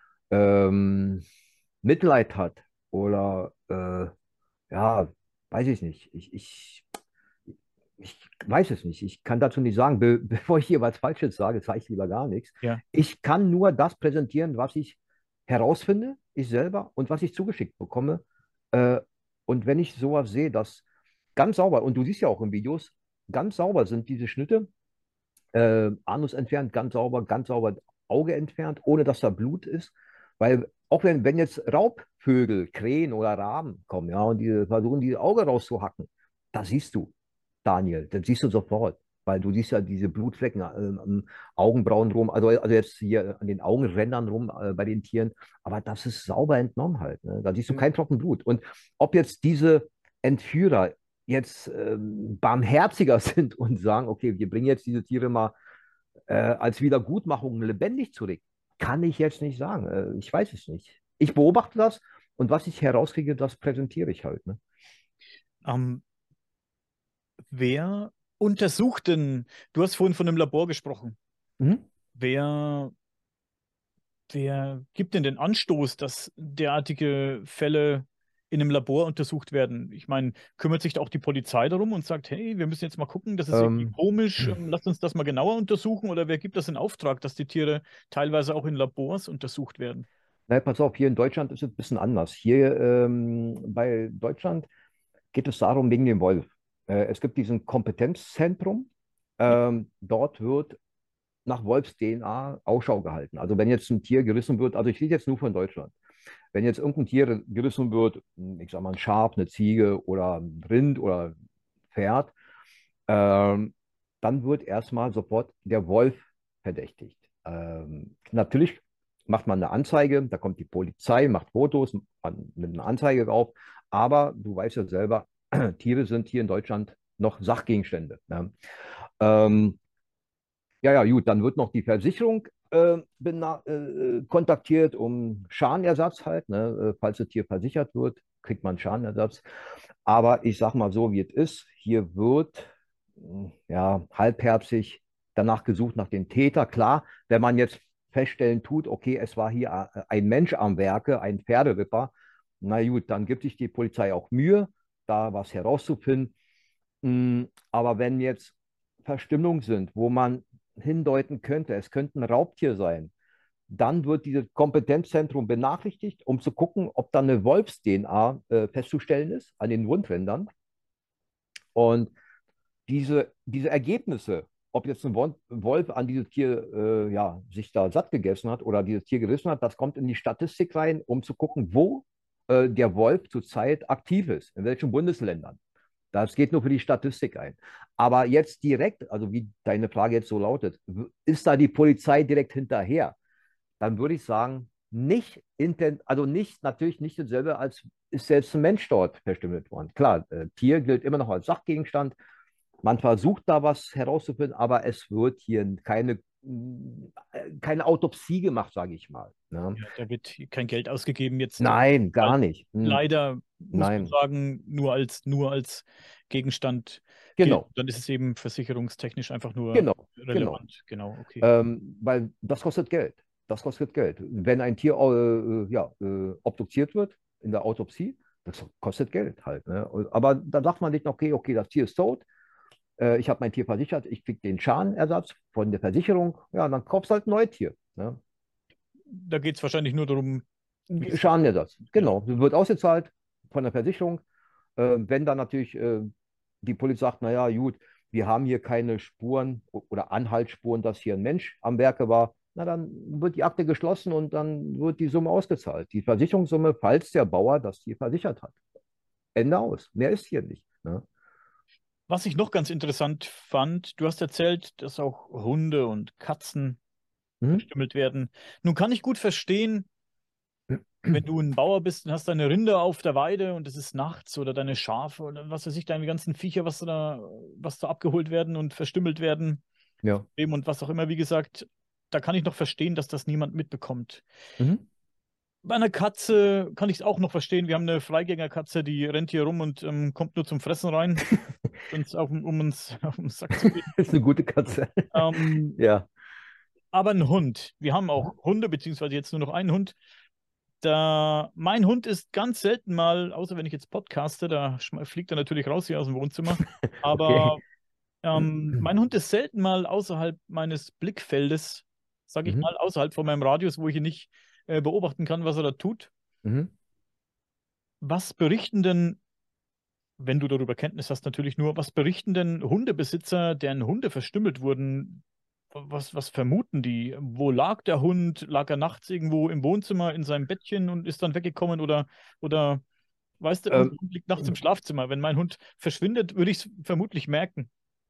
ähm, Mitleid hat oder äh, ja, weiß ich nicht. Ich, ich, ich weiß es nicht. Ich kann dazu nicht sagen. Be bevor ich hier was Falsches sage, sage ich lieber gar nichts. ja. Ich kann nur das präsentieren, was ich herausfinde, ich selber, und was ich zugeschickt bekomme. Äh, und wenn ich sowas sehe, dass ganz sauber, und du siehst ja auch in Videos, ganz sauber sind diese Schnitte, äh, Anus entfernt, ganz sauber, ganz sauber Auge entfernt, ohne dass da Blut ist. Weil auch wenn, wenn jetzt Raubvögel, Krähen oder Raben kommen, ja, und die versuchen, die Auge rauszuhacken, da siehst du, Daniel, das siehst du sofort. Weil du siehst ja diese Blutflecken äh, am Augenbrauen rum, also, also jetzt hier an den Augenrändern rum äh, bei den Tieren, aber das ist sauber entnommen halt. Ne? Da siehst du kein Tropfen Blut. Und ob jetzt diese Entführer jetzt ähm, barmherziger sind und sagen, okay, wir bringen jetzt diese Tiere mal äh, als Wiedergutmachung lebendig zurück, kann ich jetzt nicht sagen. Äh, ich weiß es nicht. Ich beobachte das und was ich herauskriege, das präsentiere ich halt. Ne? Ähm, wer untersucht denn, du hast vorhin von einem Labor gesprochen, Mhm. wer, wer gibt denn den Anstoß, dass derartige Fälle in einem Labor untersucht werden? Ich meine, kümmert sich da auch die Polizei darum und sagt, hey, wir müssen jetzt mal gucken, das ist irgendwie Ähm, komisch, ähm, lasst uns das mal genauer untersuchen, oder wer gibt das in Auftrag, dass die Tiere teilweise auch in Labors untersucht werden? na, pass auf, hier in Deutschland ist es ein bisschen anders. Hier ähm, bei Deutschland geht es darum, wegen dem Wolf. Äh, es gibt diesen Kompetenzzentrum. Ja. Ähm, dort wird nach Wolfs-D N A Ausschau gehalten. Also wenn jetzt ein Tier gerissen wird, also ich rede jetzt nur von Deutschland. Wenn jetzt irgendein Tier gerissen wird, ich sag mal ein Schaf, eine Ziege oder ein Rind oder ein Pferd, ähm, dann wird erstmal sofort der Wolf verdächtigt. Ähm, natürlich macht man eine Anzeige, da kommt die Polizei, macht Fotos, man nimmt eine Anzeige drauf, aber du weißt ja selber, Tiere sind hier in Deutschland noch Sachgegenstände. Ne? Ähm, ja, ja, gut, dann wird noch die Versicherung äh, bena- äh, kontaktiert um Schadenersatz halt. Ne? Äh, Falls das Tier versichert wird, kriegt man Schadenersatz. Aber ich sag mal so, wie es ist, hier wird mh, ja halbherzig danach gesucht nach dem Täter. Klar, wenn man jetzt feststellen tut, okay, es war hier äh, ein Mensch am Werke, ein Pferderipper, na gut, dann gibt sich die Polizei auch Mühe, da was herauszufinden. Mm, Aber wenn jetzt Verstimmungen sind, wo man hindeuten könnte, es könnte ein Raubtier sein, dann wird dieses Kompetenzzentrum benachrichtigt, um zu gucken, ob da eine Wolfs-D N A äh, festzustellen ist an den Wundrändern. Und diese, diese Ergebnisse, ob jetzt ein Wol- Wolf an dieses Tier äh, ja, sich da satt gegessen hat oder dieses Tier gerissen hat, das kommt in die Statistik rein, um zu gucken, wo äh, der Wolf zurzeit aktiv ist, in welchen Bundesländern. Das geht nur für die Statistik ein. Aber jetzt direkt, also wie deine Frage jetzt so lautet, w- ist da die Polizei direkt hinterher? Dann würde ich sagen, nicht, inten also nicht, natürlich nicht dasselbe, als ist selbst ein Mensch dort verstümmelt worden. Klar, äh, Tier gilt immer noch als Sachgegenstand. Man versucht da was herauszufinden, aber es wird hier keine, äh, keine Autopsie gemacht, sage ich mal. Ne? Ja, da wird kein Geld ausgegeben jetzt. äh, Nein, Halt gar nicht. Hm, leider, muss man nein, sagen, nur als, nur als Gegenstand gilt. genau, Dann ist es eben versicherungstechnisch einfach nur genau, genau. relevant. Genau, okay. Ähm, weil das kostet Geld. Das kostet Geld. Wenn ein Tier äh, ja, äh, obduziert wird in der Autopsie, das kostet Geld halt. Ne? Und- Aber da sagt man nicht, okay, okay, das Tier ist tot, äh, ich habe mein Tier versichert, ich kriege den Schadenersatz von der Versicherung, ja, dann kaufst du halt ein neues Tier. Ne? Da geht es wahrscheinlich nur darum, wie es dann. Schadenersatz, Ja. genau. Wird ausgezahlt von der Versicherung. Äh, wenn dann natürlich äh, die Polizei sagt, naja, gut, wir haben hier keine Spuren oder Anhaltsspuren, dass hier ein Mensch am Werke war, na dann wird die Akte geschlossen und dann wird die Summe ausgezahlt. Die Versicherungssumme, falls der Bauer das hier versichert hat. Ende aus. Mehr ist hier nicht. Ne? Was ich noch ganz interessant fand, du hast erzählt, dass auch Hunde und Katzen Mhm. verstümmelt werden. Nun kann ich gut verstehen, wenn du ein Bauer bist und hast deine Rinder auf der Weide und es ist nachts oder deine Schafe oder was weiß ich, deine ganzen Viecher, was da, was da abgeholt werden und verstümmelt werden, Ja. Leben und was auch immer, wie gesagt, da kann ich noch verstehen, dass das niemand mitbekommt. Mhm. Bei einer Katze kann ich es auch noch verstehen. Wir haben eine Freigängerkatze, die rennt hier rum und ähm, kommt nur zum Fressen rein, uns auf, um uns auf den Sack zu gehen. Ist eine gute Katze. Ähm, Ja. aber ein Hund. Wir haben Mhm. auch Hunde, beziehungsweise jetzt nur noch einen Hund. Da, mein Hund ist ganz selten mal, außer wenn ich jetzt podcaste, da schme- fliegt er natürlich raus hier aus dem Wohnzimmer. Okay. Aber ähm, mein Hund ist selten mal außerhalb meines Blickfeldes, sage ich Mhm. mal, außerhalb von meinem Radius, wo ich ihn nicht äh, beobachten kann, was er da tut. Mhm. Was berichten denn, wenn du darüber Kenntnis hast, natürlich nur, was berichten denn Hundebesitzer, deren Hunde verstümmelt wurden? Was, was vermuten die? Wo lag der Hund? Lag er nachts irgendwo im Wohnzimmer in seinem Bettchen und ist dann weggekommen? Oder, oder weißt du, unser Ähm, Hund liegt nachts im Schlafzimmer. Wenn mein Hund verschwindet, würde ich es vermutlich merken.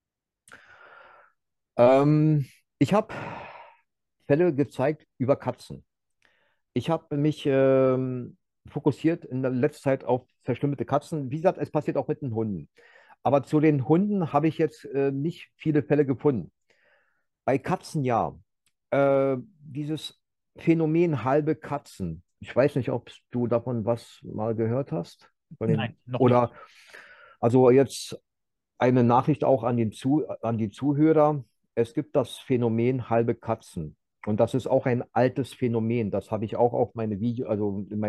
ähm, ich habe Fälle gezeigt über Katzen. Ich habe mich ähm, fokussiert in der letzten Zeit auf verstümmelte Katzen. Wie gesagt, es passiert auch mit den Hunden. Aber zu den Hunden habe ich jetzt äh, nicht viele Fälle gefunden. Bei Katzen ja. Äh, dieses Phänomen halbe Katzen. Ich weiß nicht, ob du davon was mal gehört hast. Von den, Nein, noch nicht. oder also jetzt eine Nachricht auch an den Zu, an die Zuhörer. Es gibt das Phänomen halbe Katzen. Und das ist auch ein altes Phänomen. Das habe ich auch auf meine Video, also in meinen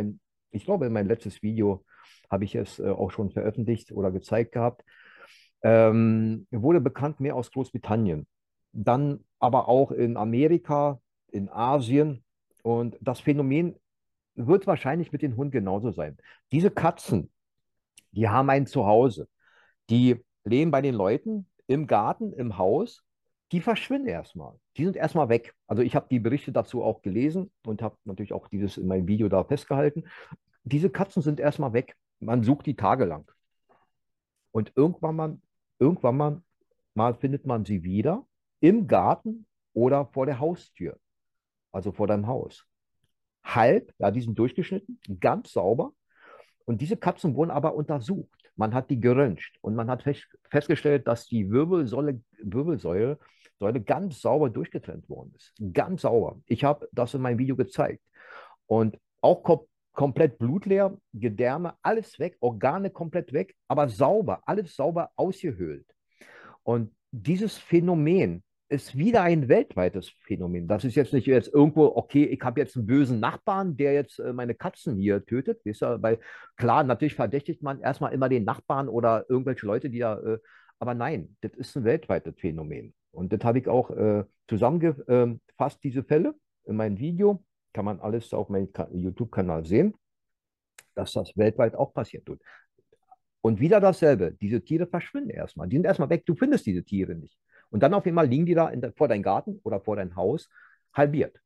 ich glaube, in mein letztes Video habe ich es äh, auch schon veröffentlicht oder gezeigt gehabt, ähm, wurde bekannt mehr aus Großbritannien, dann aber auch in Amerika, in Asien. Und das Phänomen wird wahrscheinlich mit den Hunden genauso sein. Diese Katzen, die haben ein Zuhause. Die leben bei den Leuten im Garten, im Haus. Die verschwinden erstmal. Die sind erstmal weg. Also ich habe die Berichte dazu auch gelesen und habe natürlich auch dieses in meinem Video da festgehalten. Diese Katzen sind erstmal weg. Man sucht die tagelang. Und irgendwann mal, irgendwann mal, mal findet man sie wieder im Garten oder vor der Haustür, also vor deinem Haus. Halb, ja, die sind durchgeschnitten, ganz sauber. Und diese Katzen wurden aber untersucht. Man hat die geröntgt und man hat fest, festgestellt, dass die Wirbelsäule, Wirbelsäule Säule ganz sauber durchgetrennt worden ist. Ganz sauber. Ich habe das in meinem Video gezeigt. Und auch kom komplett blutleer, Gedärme, alles weg, Organe komplett weg, aber sauber, alles sauber ausgehöhlt. Und dieses Phänomen ist wieder ein weltweites Phänomen. Das ist jetzt nicht jetzt irgendwo, okay, ich habe jetzt einen bösen Nachbarn, der jetzt äh, meine Katzen hier tötet. Weißt du, weil klar, natürlich verdächtigt man erstmal immer den Nachbarn oder irgendwelche Leute, die da, äh, aber nein, das ist ein weltweites Phänomen. Und das habe ich auch äh, zusammengefasst, diese Fälle in meinem Video. Kann man alles auf meinem YouTube-Kanal sehen, dass das weltweit auch passiert tut. Und wieder dasselbe. Diese Tiere verschwinden erstmal. Die sind erstmal weg. Du findest diese Tiere nicht. Und dann auf einmal liegen die da in der, vor deinem Garten oder vor dein Haus, halbiert.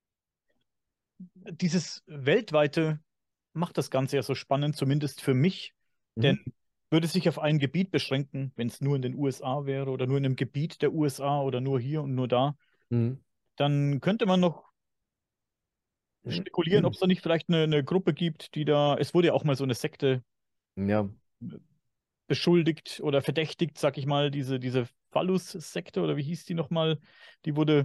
Dieses weltweite macht das Ganze ja so spannend, zumindest für mich. Denn Mhm. würde es sich auf ein Gebiet beschränken, wenn es nur in den U S A wäre oder nur in einem Gebiet der U S A oder nur hier und nur da, Mhm. dann könnte man noch spekulieren, ob es da nicht vielleicht eine, eine Gruppe gibt, die da, es wurde ja auch mal so eine Sekte Ja. beschuldigt oder verdächtigt, sag ich mal, diese, diese Phallus-Sekte oder wie hieß die nochmal? Die wurde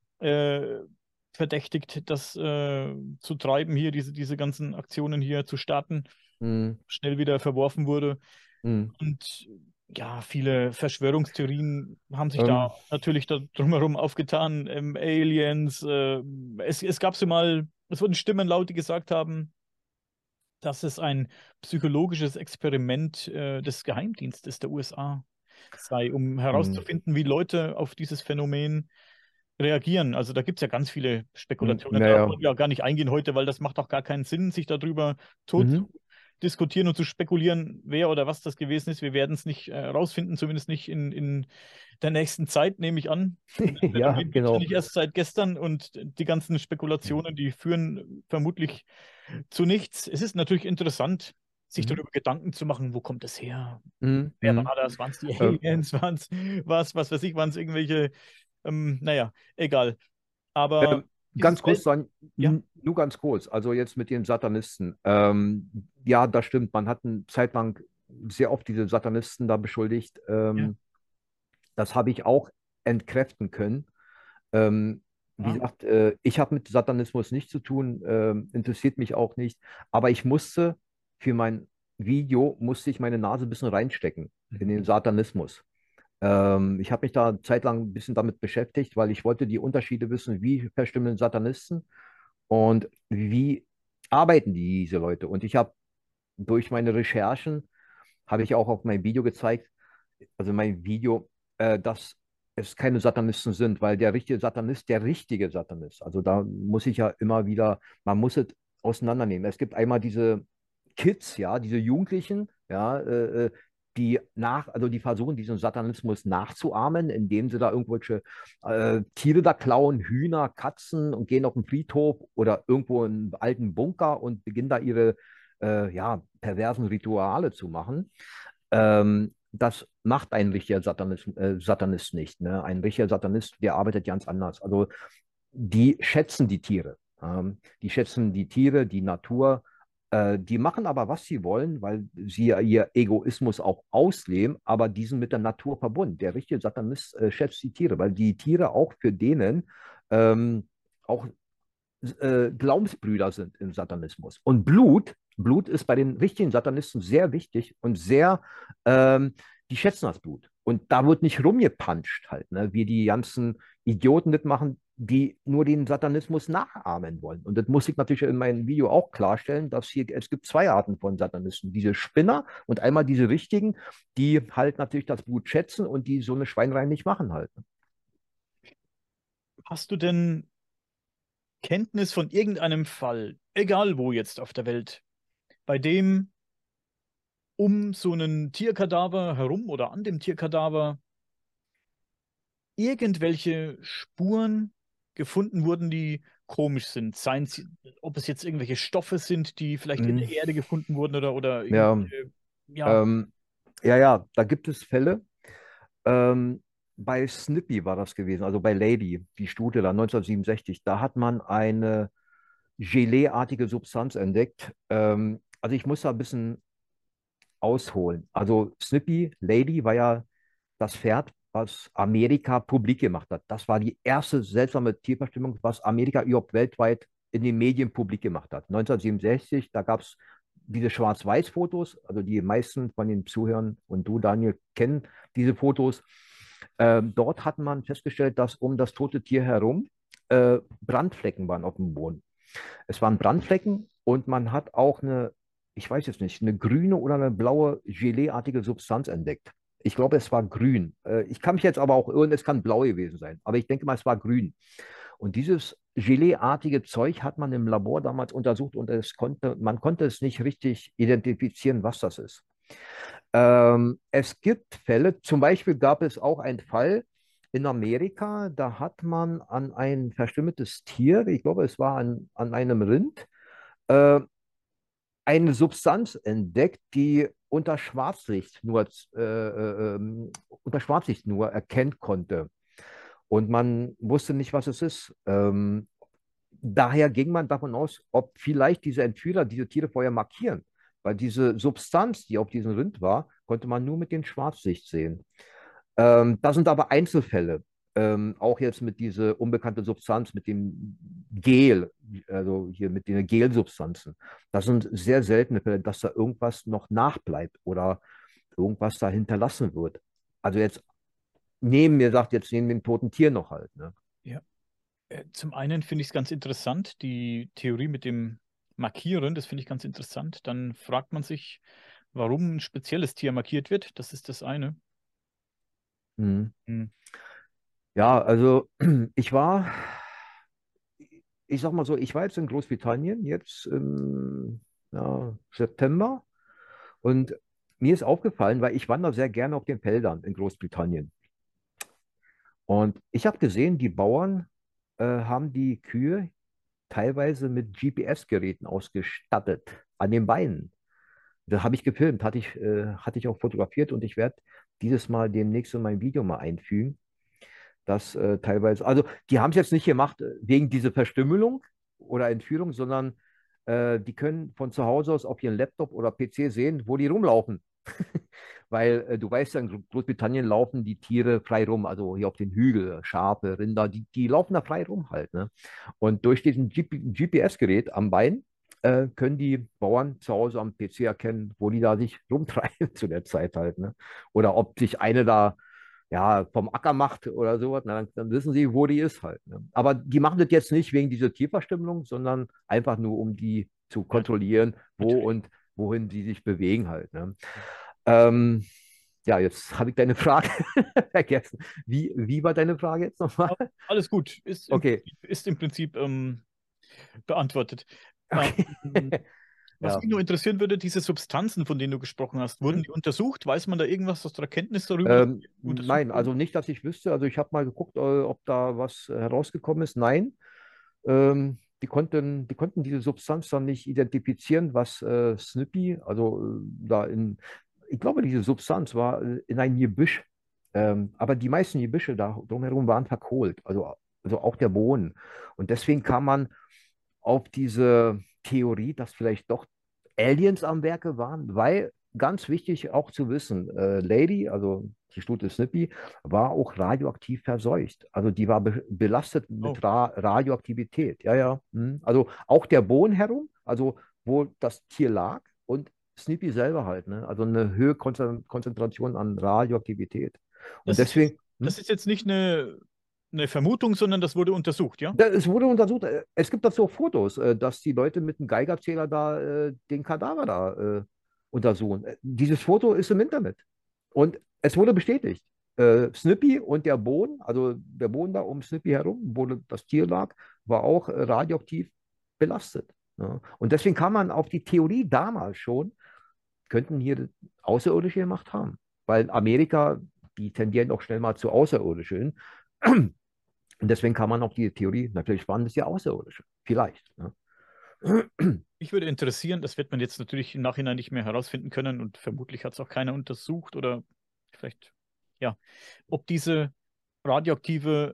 äh, verdächtigt, das äh, zu treiben hier, diese, diese ganzen Aktionen hier zu starten, Mhm. schnell wieder verworfen wurde. Mhm. Und ja, viele Verschwörungstheorien haben sich da Ähm, natürlich da drumherum aufgetan. Ähm, Aliens, äh, es, es gab so mal, es wurden Stimmen laut, die gesagt haben, dass es ein psychologisches Experiment äh, des Geheimdienstes der U S A sei, um mhm. herauszufinden, wie Leute auf dieses Phänomen reagieren. Also da gibt es ja ganz viele Mhm. Spekulationen. Darauf Naja. wollen wir auch gar nicht eingehen heute, weil das macht auch gar keinen Sinn, sich darüber tot zu Mhm. diskutieren und zu spekulieren, wer oder was das gewesen ist. Wir werden es nicht äh, rausfinden, zumindest nicht in, in der nächsten Zeit, nehme ich an. Denn das Ja, Phänomen gibt es ja genau. nicht erst seit gestern und die ganzen Spekulationen, die führen vermutlich zu nichts. Es ist natürlich interessant, sich Mhm. darüber Gedanken zu machen, wo kommt es her? Mhm. Wer Mhm. war das? Waren es die Ähm, Aliens? Waren es was, was weiß ich, waren es irgendwelche, ähm, naja, egal. Aber ähm, ganz dieses kurz Welt, sagen, ja, n- nur ganz kurz, also jetzt mit den Satanisten. Ähm, ja, das stimmt. Man hat eine Zeit lang sehr oft diese Satanisten da beschuldigt. ja, Ähm, das habe ich auch entkräften können. Ähm, wie ah, gesagt, äh, ich habe mit Satanismus nichts zu tun, ähm, interessiert mich auch nicht. Aber ich musste für mein Video, musste ich meine Nase ein bisschen reinstecken in mhm. den Satanismus. Ähm, ich habe mich da eine Zeit lang ein bisschen damit beschäftigt, weil ich wollte die Unterschiede wissen, wie verstimmen Satanisten und wie arbeiten diese Leute. Und ich habe durch meine Recherchen, habe ich auch auf mein Video gezeigt, also mein Video, äh, dass es keine Satanisten sind, weil der richtige Satanist, der richtige Satanist, also da muss ich ja immer wieder, man muss es auseinandernehmen. Es gibt einmal diese Kids, ja, diese Jugendlichen, ja, äh, äh, die nach, also die versuchen, diesen Satanismus nachzuahmen, indem sie da irgendwelche äh, Tiere da klauen, Hühner, Katzen und gehen auf den Friedhof oder irgendwo in einen alten Bunker und beginnen da ihre äh, ja, perversen Rituale zu machen. Ähm, das macht ein richtiger Satanist, äh, Satanist nicht. Ne? Ein richtiger Satanist, der arbeitet ganz anders. Also die schätzen die Tiere. Ähm, die schätzen die Tiere, die Natur. Äh, die machen aber, was sie wollen, weil sie ja ihr Egoismus auch ausleben, aber die sind mit der Natur verbunden. Der richtige Satanist äh, schätzt die Tiere, weil die Tiere auch für denen ähm, auch äh, Glaubensbrüder sind im Satanismus. Und Blut, Blut ist bei den richtigen Satanisten sehr wichtig und sehr, ähm, die schätzen das Blut. Und da wird nicht rumgepanscht halt, ne? Wie die ganzen Idioten das machen, die nur den Satanismus nachahmen wollen. Und das muss ich natürlich in meinem Video auch klarstellen, dass hier, es gibt zwei Arten von Satanisten. Diese Spinner und einmal diese richtigen, die halt natürlich das Blut schätzen und die so eine Schweinerei nicht machen halt. Hast du denn Kenntnis von irgendeinem Fall, egal wo jetzt auf der Welt, bei dem um so einen Tierkadaver herum oder an dem Tierkadaver irgendwelche Spuren gefunden wurden, die komisch sind? Seien sie, ob es jetzt irgendwelche Stoffe sind, die vielleicht in Mm, der Erde gefunden wurden oder, oder ja, irgendwelche, ja, ähm, ja, ja, da gibt es Fälle. Ähm, bei Snippy war das gewesen, also bei Lady, die Stute da neunzehnhundertsiebenundsechzig, da hat man eine Gelee-artige Substanz entdeckt. Ähm, also ich muss da ein bisschen ausholen. Also Snippy, Lady war ja das Pferd, was Amerika publik gemacht hat. Das war die erste seltsame Tierverstümmelung, was Amerika überhaupt weltweit in den Medien publik gemacht hat. neunzehnhundertsiebenundsechzig, da gab es diese Schwarz-Weiß-Fotos, also die meisten von den Zuhörern und du, Daniel, kennen diese Fotos. Ähm, dort hat man festgestellt, dass um das tote Tier herum äh, Brandflecken waren auf dem Boden. Es waren Brandflecken und man hat auch eine, ich weiß jetzt nicht, eine grüne oder eine blaue Geleeartige Substanz entdeckt. Ich glaube, es war grün. Äh, Ich kann mich jetzt aber auch irren, es kann blau gewesen sein. Aber ich denke mal, es war grün. Und dieses Geleeartige Zeug hat man im Labor damals untersucht und es konnte, man konnte es nicht richtig identifizieren, was das ist. Ähm, es gibt Fälle, zum Beispiel gab es auch einen Fall in Amerika, da hat man an ein verstümmeltes Tier, ich glaube, es war an, an einem Rind, äh, eine Substanz entdeckt, die unter Schwarzlicht nur, äh, äh, ähm, unter Schwarzlicht nur erkennen konnte. Und man wusste nicht, was es ist. Ähm, daher ging man davon aus, ob vielleicht diese Entführer diese Tiere vorher markieren. Weil diese Substanz, die auf diesem Rind war, konnte man nur mit dem Schwarzlicht sehen. Ähm, das sind aber Einzelfälle. Ähm, auch jetzt mit dieser unbekannten Substanz, mit dem Gel, also hier mit den Gelsubstanzen. Das sind sehr seltene Fälle, dass da irgendwas noch nachbleibt oder irgendwas da hinterlassen wird. Also jetzt neben mir sagt jetzt neben dem toten Tier noch halt. Ne? ja. Äh, Zum einen finde ich es ganz interessant, die Theorie mit dem Markieren, das finde ich ganz interessant. Dann fragt man sich, warum ein spezielles Tier markiert wird. Das ist das eine. Mhm. Hm. Ja, also ich war, ich sag mal so, ich war jetzt in Großbritannien jetzt im ja, September und mir ist aufgefallen, weil ich wandere sehr gerne auf den Feldern in Großbritannien. Und ich habe gesehen, die Bauern äh, haben die Kühe teilweise mit G P S-Geräten ausgestattet an den Beinen. Das habe ich gefilmt, hatte ich, äh, hatte ich auch fotografiert und ich werde dieses Mal demnächst in mein Video mal einfügen. Das äh, teilweise, also die haben es jetzt nicht gemacht äh, wegen dieser Verstümmelung oder Entführung, sondern äh, die können von zu Hause aus auf ihren Laptop oder P C sehen, wo die rumlaufen. Weil äh, du weißt ja, in Gro- Großbritannien laufen die Tiere frei rum, also hier auf den Hügeln, Schafe, Rinder, die, die laufen da frei rum halt. Ne? Und durch diesen G P S-Gerät am Bein äh, können die Bauern zu Hause am P C erkennen, wo die da sich rumtreiben zu der Zeit halt. Ne? Oder ob sich eine da ja, vom Acker macht oder sowas, na, dann, dann wissen sie, wo die ist halt. Ne? Aber die machen das jetzt nicht wegen dieser Tierverstümmelung, sondern einfach nur, um die zu Ja, kontrollieren, wo natürlich. und wohin sie sich bewegen halt. Ne? Ähm, ja, jetzt habe ich deine Frage vergessen. Wie, wie war deine Frage jetzt nochmal? Aber alles gut, ist im Okay, Prinzip, ist im Prinzip ähm, beantwortet. okay. Ähm, Was Ja. mich nur interessieren würde, diese Substanzen, von denen du gesprochen hast, wurden Hm? die untersucht? Weiß man da irgendwas aus der Kenntnis darüber, dass Ähm, die untersucht nein, wurden? also nicht, dass ich wüsste. Also ich habe mal geguckt, äh, ob da was äh, herausgekommen ist. Nein. Ähm, die konnten, die konnten diese Substanz dann nicht identifizieren, was äh, Snippy, also äh, da in, ich glaube, diese Substanz war äh, in einem Gebüsch, ähm, aber die meisten Gebüsche da drumherum waren verkohlt, also, also auch der Boden. Und deswegen kam man auf diese Theorie, dass vielleicht doch Aliens am Werke waren, weil ganz wichtig auch zu wissen, äh, Lady, also die Stute Snippy, war auch radioaktiv verseucht. Also die war be belastet Oh, mit Ra Radioaktivität. Ja, ja. Hm. Also auch der Boden herum, also wo das Tier lag und Snoopy selber halt, ne? Also eine höhere Konzen- Konzentration an Radioaktivität. Und Das ist jetzt, deswegen, das hm? ist jetzt nicht eine, eine Vermutung, sondern das wurde untersucht, ja? Da, es wurde untersucht, äh, es gibt dazu auch Fotos, äh, dass die Leute mit einem Geigerzähler da äh, den Kadaver da äh, untersuchen. Äh, Dieses Foto ist im Internet. Und es wurde bestätigt. Äh, Snippy und der Boden, also der Boden da um Snippy herum, wo das Tier lag, war auch äh, radioaktiv belastet. Ja. Und deswegen kam man auf die Theorie damals schon, könnten hier Außerirdische gemacht haben. Weil Amerika, die tendieren auch schnell mal zu Außerirdischen. Und deswegen kann man auf die Theorie, natürlich waren das ja Außerirdische. Vielleicht. Ne? Mich würde interessieren, das wird man jetzt natürlich im Nachhinein nicht mehr herausfinden können und vermutlich hat es auch keiner untersucht oder vielleicht, ja, ob diese radioaktive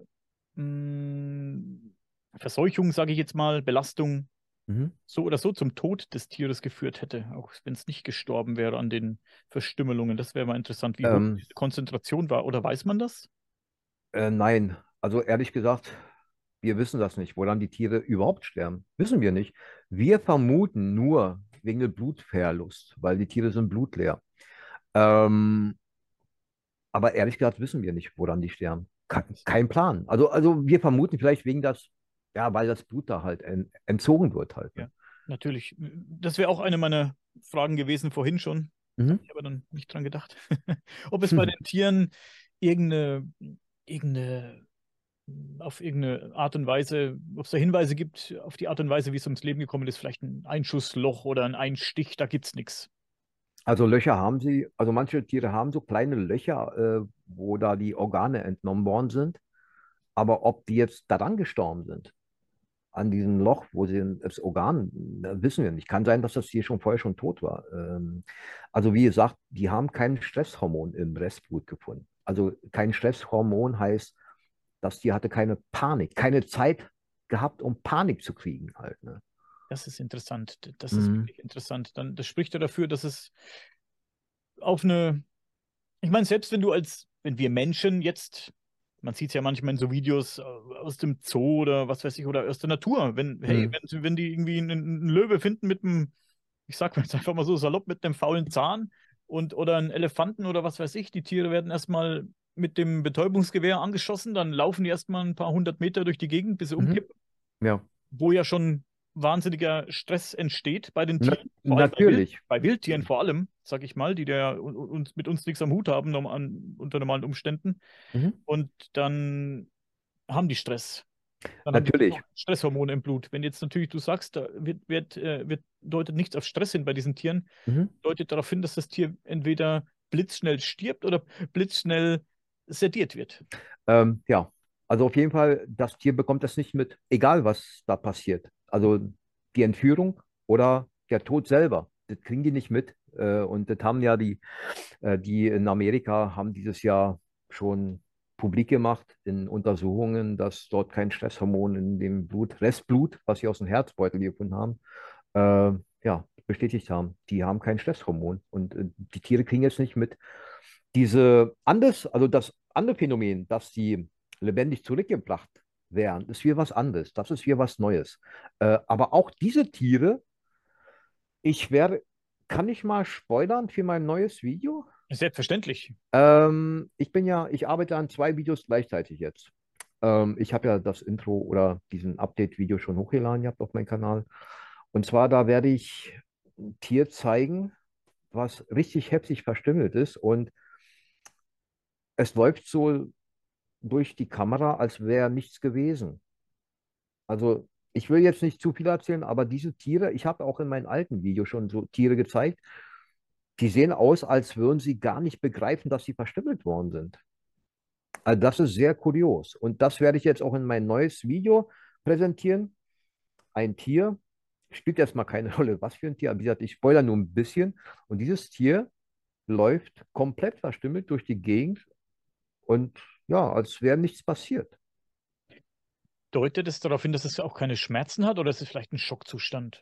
mh, Verseuchung, sage ich jetzt mal, Belastung Mhm. so oder so zum Tod des Tieres geführt hätte, auch wenn es nicht gestorben wäre an den Verstümmelungen. Das wäre mal interessant, wie hoch Ähm, diese Konzentration war. Oder weiß man das? äh, nein, also ehrlich gesagt, wir wissen das nicht, woran die Tiere überhaupt sterben. Wissen wir nicht. Wir vermuten nur wegen dem Blutverlust, weil die Tiere sind blutleer. Ähm, aber ehrlich gesagt wissen wir nicht, woran die sterben. Ke- Kein Plan. Also, also wir vermuten vielleicht wegen das, ja, weil das Blut da halt en entzogen wird halt. Ja, Ne? natürlich. Das wäre auch eine meiner Fragen gewesen vorhin schon. Mhm. Habe ich aber dann nicht dran gedacht. Ob es bei den Tieren irgendeine, irgendeine, auf irgendeine Art und Weise, ob es da Hinweise gibt auf die Art und Weise, wie es ums Leben gekommen ist, vielleicht ein Einschussloch oder ein Einstich, da gibt es nichts. Also Löcher haben sie, also manche Tiere haben so kleine Löcher, äh, wo da die Organe entnommen worden sind. Aber ob die jetzt daran gestorben sind, an diesem Loch, wo sie das Organ, das wissen wir nicht. Kann sein, dass das Tier schon vorher schon tot war. Ähm, also wie gesagt, die haben kein Stresshormon im Restblut gefunden. Also kein Stresshormon heißt, das Tier hatte keine Panik, keine Zeit gehabt, um Panik zu kriegen halt. Ne? Das ist interessant. Das ist Mhm. wirklich interessant. Dann, das spricht ja dafür, dass es auf eine, ich meine, selbst wenn du als, wenn wir Menschen jetzt, man sieht es ja manchmal in so Videos äh, aus dem Zoo oder was weiß ich, oder aus der Natur, wenn, hey, Mhm. wenn, wenn die irgendwie einen, einen Löwe finden mit einem, ich sag mal jetzt einfach mal so salopp, mit einem faulen Zahn und oder einen Elefanten oder was weiß ich, die Tiere werden erstmal mit dem Betäubungsgewehr angeschossen, dann laufen die erstmal ein paar hundert Meter durch die Gegend, bis sie Mhm. umkippen, Ja, wo ja schon wahnsinniger Stress entsteht bei den Na Tieren, vor allem bei Wild, natürlich. bei Wildtieren vor allem, sag ich mal, die da uns, mit uns nichts am Hut haben norm- an, unter normalen Umständen. Mhm. Und dann haben die Stress. Dann haben die Natürlich. Stresshormone im Blut. Wenn jetzt natürlich du sagst, da wird, wird, äh, wird, deutet nichts auf Stress hin bei diesen Tieren, Mhm. deutet darauf hin, dass das Tier entweder blitzschnell stirbt oder blitzschnell sediert wird. Ähm, ja, also auf jeden Fall, das Tier bekommt das nicht mit, egal was da passiert. Also die Entführung oder der Tod selber, das kriegen die nicht mit. Äh, und das haben ja die, äh, die in Amerika haben dieses Jahr schon publik gemacht in Untersuchungen, dass dort kein Stresshormon in dem Blut, Restblut, was sie aus dem Herzbeutel gefunden haben, äh, ja, bestätigt haben. Die haben kein Stresshormon. Und äh, die Tiere kriegen jetzt nicht mit, diese anders, also das andere Phänomen, dass sie lebendig zurückgebracht werden, ist wieder was anderes. Das ist wieder was Neues. Äh, aber auch diese Tiere, ich werde, kann ich mal spoilern für mein neues Video? Selbstverständlich. Ähm, ich bin ja, ich arbeite an zwei Videos gleichzeitig jetzt. Ähm, ich habe ja das Intro oder diesen Update-Video schon hochgeladen gehabt auf meinen Kanal. Und zwar, da werde ich ein Tier zeigen, was richtig heftig verstümmelt ist. Und es läuft so durch die Kamera, als wäre nichts gewesen. Also ich will jetzt nicht zu viel erzählen, aber diese Tiere, ich habe auch in meinen alten Videos schon so Tiere gezeigt, die sehen aus, als würden sie gar nicht begreifen, dass sie verstümmelt worden sind. Also das ist sehr kurios. Und das werde ich jetzt auch in mein neues Video präsentieren. Ein Tier, spielt erstmal keine Rolle, was für ein Tier, aber wie gesagt, ich spoilere nur ein bisschen. Und dieses Tier läuft komplett verstümmelt durch die Gegend und ja, als wäre nichts passiert. Deutet es darauf hin, dass es auch keine Schmerzen hat oder ist es vielleicht ein Schockzustand?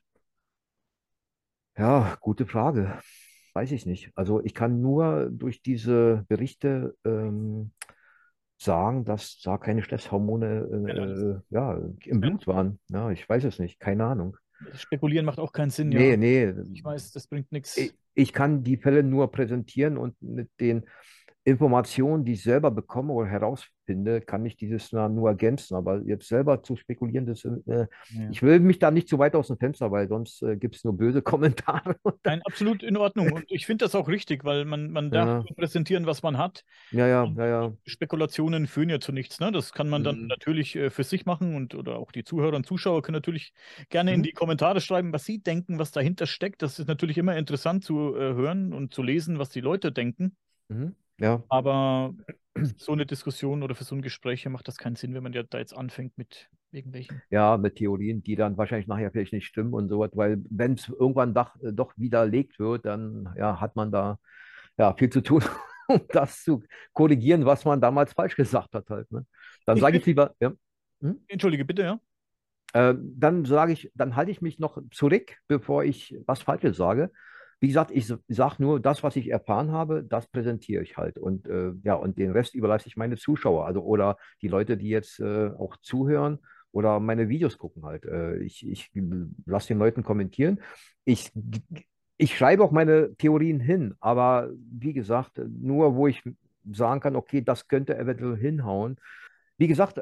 Ja, gute Frage. Weiß ich nicht. Also ich kann nur durch diese Berichte ähm, sagen, dass da keine Stresshormone Keine Angst. äh, äh, ja, im Keine, Blut waren. Ja, ich weiß es nicht. Keine Ahnung. Spekulieren macht auch keinen Sinn, Nee, ja. nee. Ich weiß, das bringt nichts. Ich, ich kann die Fälle nur präsentieren und mit den Informationen, die ich selber bekomme oder herausfinde, kann ich dieses na- nur ergänzen. Aber jetzt selber zu spekulieren, das, äh, Ja. ich will mich da nicht zu weit aus dem Fenster, weil sonst äh, gibt es nur böse Kommentare. Nein, absolut in Ordnung. Und ich finde das auch richtig, weil man, man darf Ja, nur präsentieren, was man hat. ja, ja, Und ja, ja. Spekulationen führen ja zu nichts. Ne? Das kann man dann Mhm. natürlich äh, für sich machen und oder auch die Zuhörer und Zuschauer können natürlich gerne in Mhm. die Kommentare schreiben, was sie denken, was dahinter steckt. Das ist natürlich immer interessant zu äh, hören und zu lesen, was die Leute denken. Mhm. Ja. Aber für so eine Diskussion oder für so ein Gespräch macht das keinen Sinn, wenn man ja da jetzt anfängt mit irgendwelchen. Ja, mit Theorien, die dann wahrscheinlich nachher vielleicht nicht stimmen und so was, weil wenn es irgendwann doch, äh, doch widerlegt wird, dann ja, hat man da ja viel zu tun, um das zu korrigieren, was man damals falsch gesagt hat halt, ne? Dann Ich sage bin, ich lieber, ja, hm? entschuldige bitte, ja. Äh, dann sage ich, dann halte ich mich noch zurück, bevor ich was Falsches sage. Wie gesagt, ich sage nur, das, was ich erfahren habe, das präsentiere ich halt. Und äh, ja, und den Rest überlasse ich meine Zuschauer, also oder die Leute, die jetzt äh, auch zuhören oder meine Videos gucken halt. Äh, ich ich lasse den Leuten kommentieren. Ich, ich schreibe auch meine Theorien hin, aber wie gesagt, nur wo ich sagen kann, okay, das könnte eventuell hinhauen. Wie gesagt,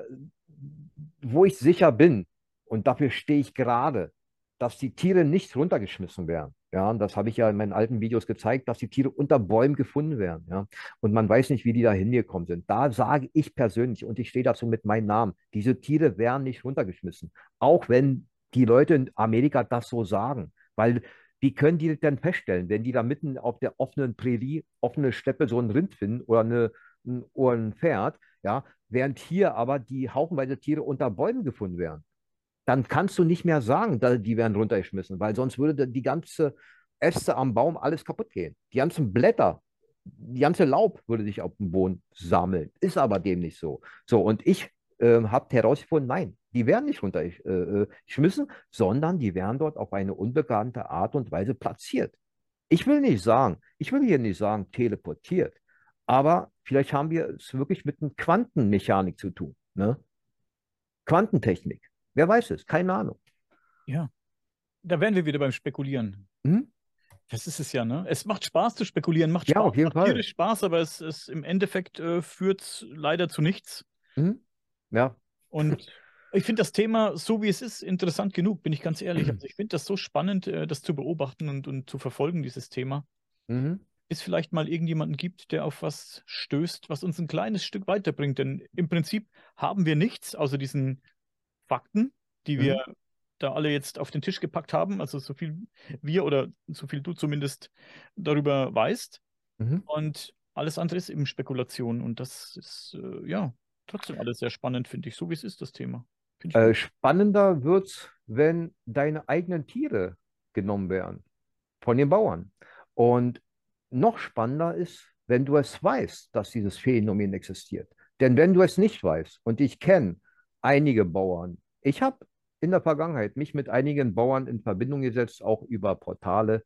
wo ich sicher bin, und dafür stehe ich gerade, dass die Tiere nicht runtergeschmissen werden. Ja, und das habe ich ja in meinen alten Videos gezeigt, dass die Tiere unter Bäumen gefunden werden. Ja, und man weiß nicht, wie die da hingekommen sind. Da sage ich persönlich, und ich stehe dazu mit meinem Namen, diese Tiere werden nicht runtergeschmissen. Auch wenn die Leute in Amerika das so sagen. Weil wie können die denn feststellen, wenn die da mitten auf der offenen Prärie, offene Steppe so ein Rind finden oder, eine, ein, oder ein Pferd, ja, während hier aber die haufenweise Tiere unter Bäumen gefunden werden, dann kannst du nicht mehr sagen, da, die werden runtergeschmissen, weil sonst würde die ganze Äste am Baum alles kaputt gehen. Die ganzen Blätter, die ganze Laub würde sich auf dem Boden sammeln. Ist aber dem nicht so. So, und ich äh, habe herausgefunden, nein, die werden nicht runtergeschmissen, sondern die werden dort auf eine unbekannte Art und Weise platziert. Ich will nicht sagen, ich will hier nicht sagen, teleportiert, aber vielleicht haben wir es wirklich mit einer Quantenmechanik zu tun. Ne? Quantentechnik. Wer weiß es? Keine Ahnung. Ja, da wären wir wieder beim Spekulieren. Hm? Das ist es ja, ne? Es macht Spaß zu spekulieren, macht Ja, Spaß, auf jeden macht Fall. tierisch Spaß, aber es, es im Endeffekt äh, führt leider zu nichts. Hm? Ja. Und ich finde das Thema, so wie es ist, interessant genug, bin ich ganz ehrlich. Also ich finde das so spannend, äh, das zu beobachten und, und zu verfolgen, dieses Thema. Mhm. Bis vielleicht mal irgendjemanden gibt, der auf was stößt, was uns ein kleines Stück weiterbringt. Denn im Prinzip haben wir nichts außer diesen Fakten, die wir Mhm. da alle jetzt auf den Tisch gepackt haben. Also so viel wir oder so viel du zumindest darüber weißt. Mhm. Und alles andere ist eben Spekulation. Und das ist, äh, ja, trotzdem alles sehr spannend, finde ich. So wie es ist, das Thema. Finde ich Äh, gut. spannender wird's, wenn deine eigenen Tiere genommen werden von den Bauern. Und noch spannender ist, wenn du es weißt, dass dieses Phänomen existiert. Denn wenn du es nicht weißt, und ich kenne einige Bauern, ich habe in der Vergangenheit mich mit einigen Bauern in Verbindung gesetzt, auch über Portale,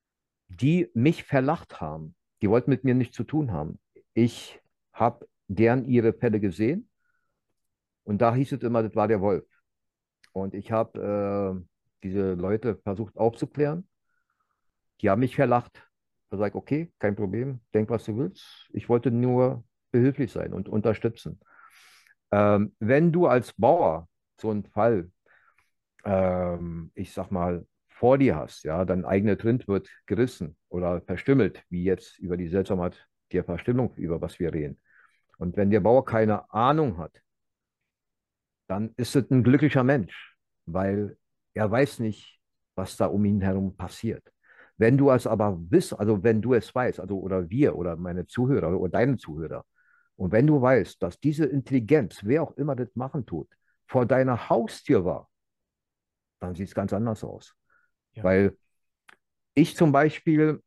die mich verlacht haben. Die wollten mit mir nichts zu tun haben. Ich habe deren ihre Fälle gesehen und da hieß es immer, das war der Wolf. Und ich habe äh, diese Leute versucht aufzuklären. Die haben mich verlacht. Da sage ich, okay, kein Problem, denk, was du willst. Ich wollte nur behilflich sein und unterstützen. Ähm, wenn du als Bauer so einen Fall, ähm, ich sag mal, vor dir hast, ja, dein eigener Rind wird gerissen oder verstümmelt, wie jetzt über die Seltsamkeit der Verstümmelung, über was wir reden. Und wenn der Bauer keine Ahnung hat, dann ist es ein glücklicher Mensch, weil er weiß nicht, was da um ihn herum passiert. Wenn du es aber bist, also wenn du es weißt, also oder wir oder meine Zuhörer oder deine Zuhörer, und wenn du weißt, dass diese Intelligenz, wer auch immer das machen tut, vor deiner Haustür war, dann sieht es ganz anders aus. Ja. Weil ich zum Beispiel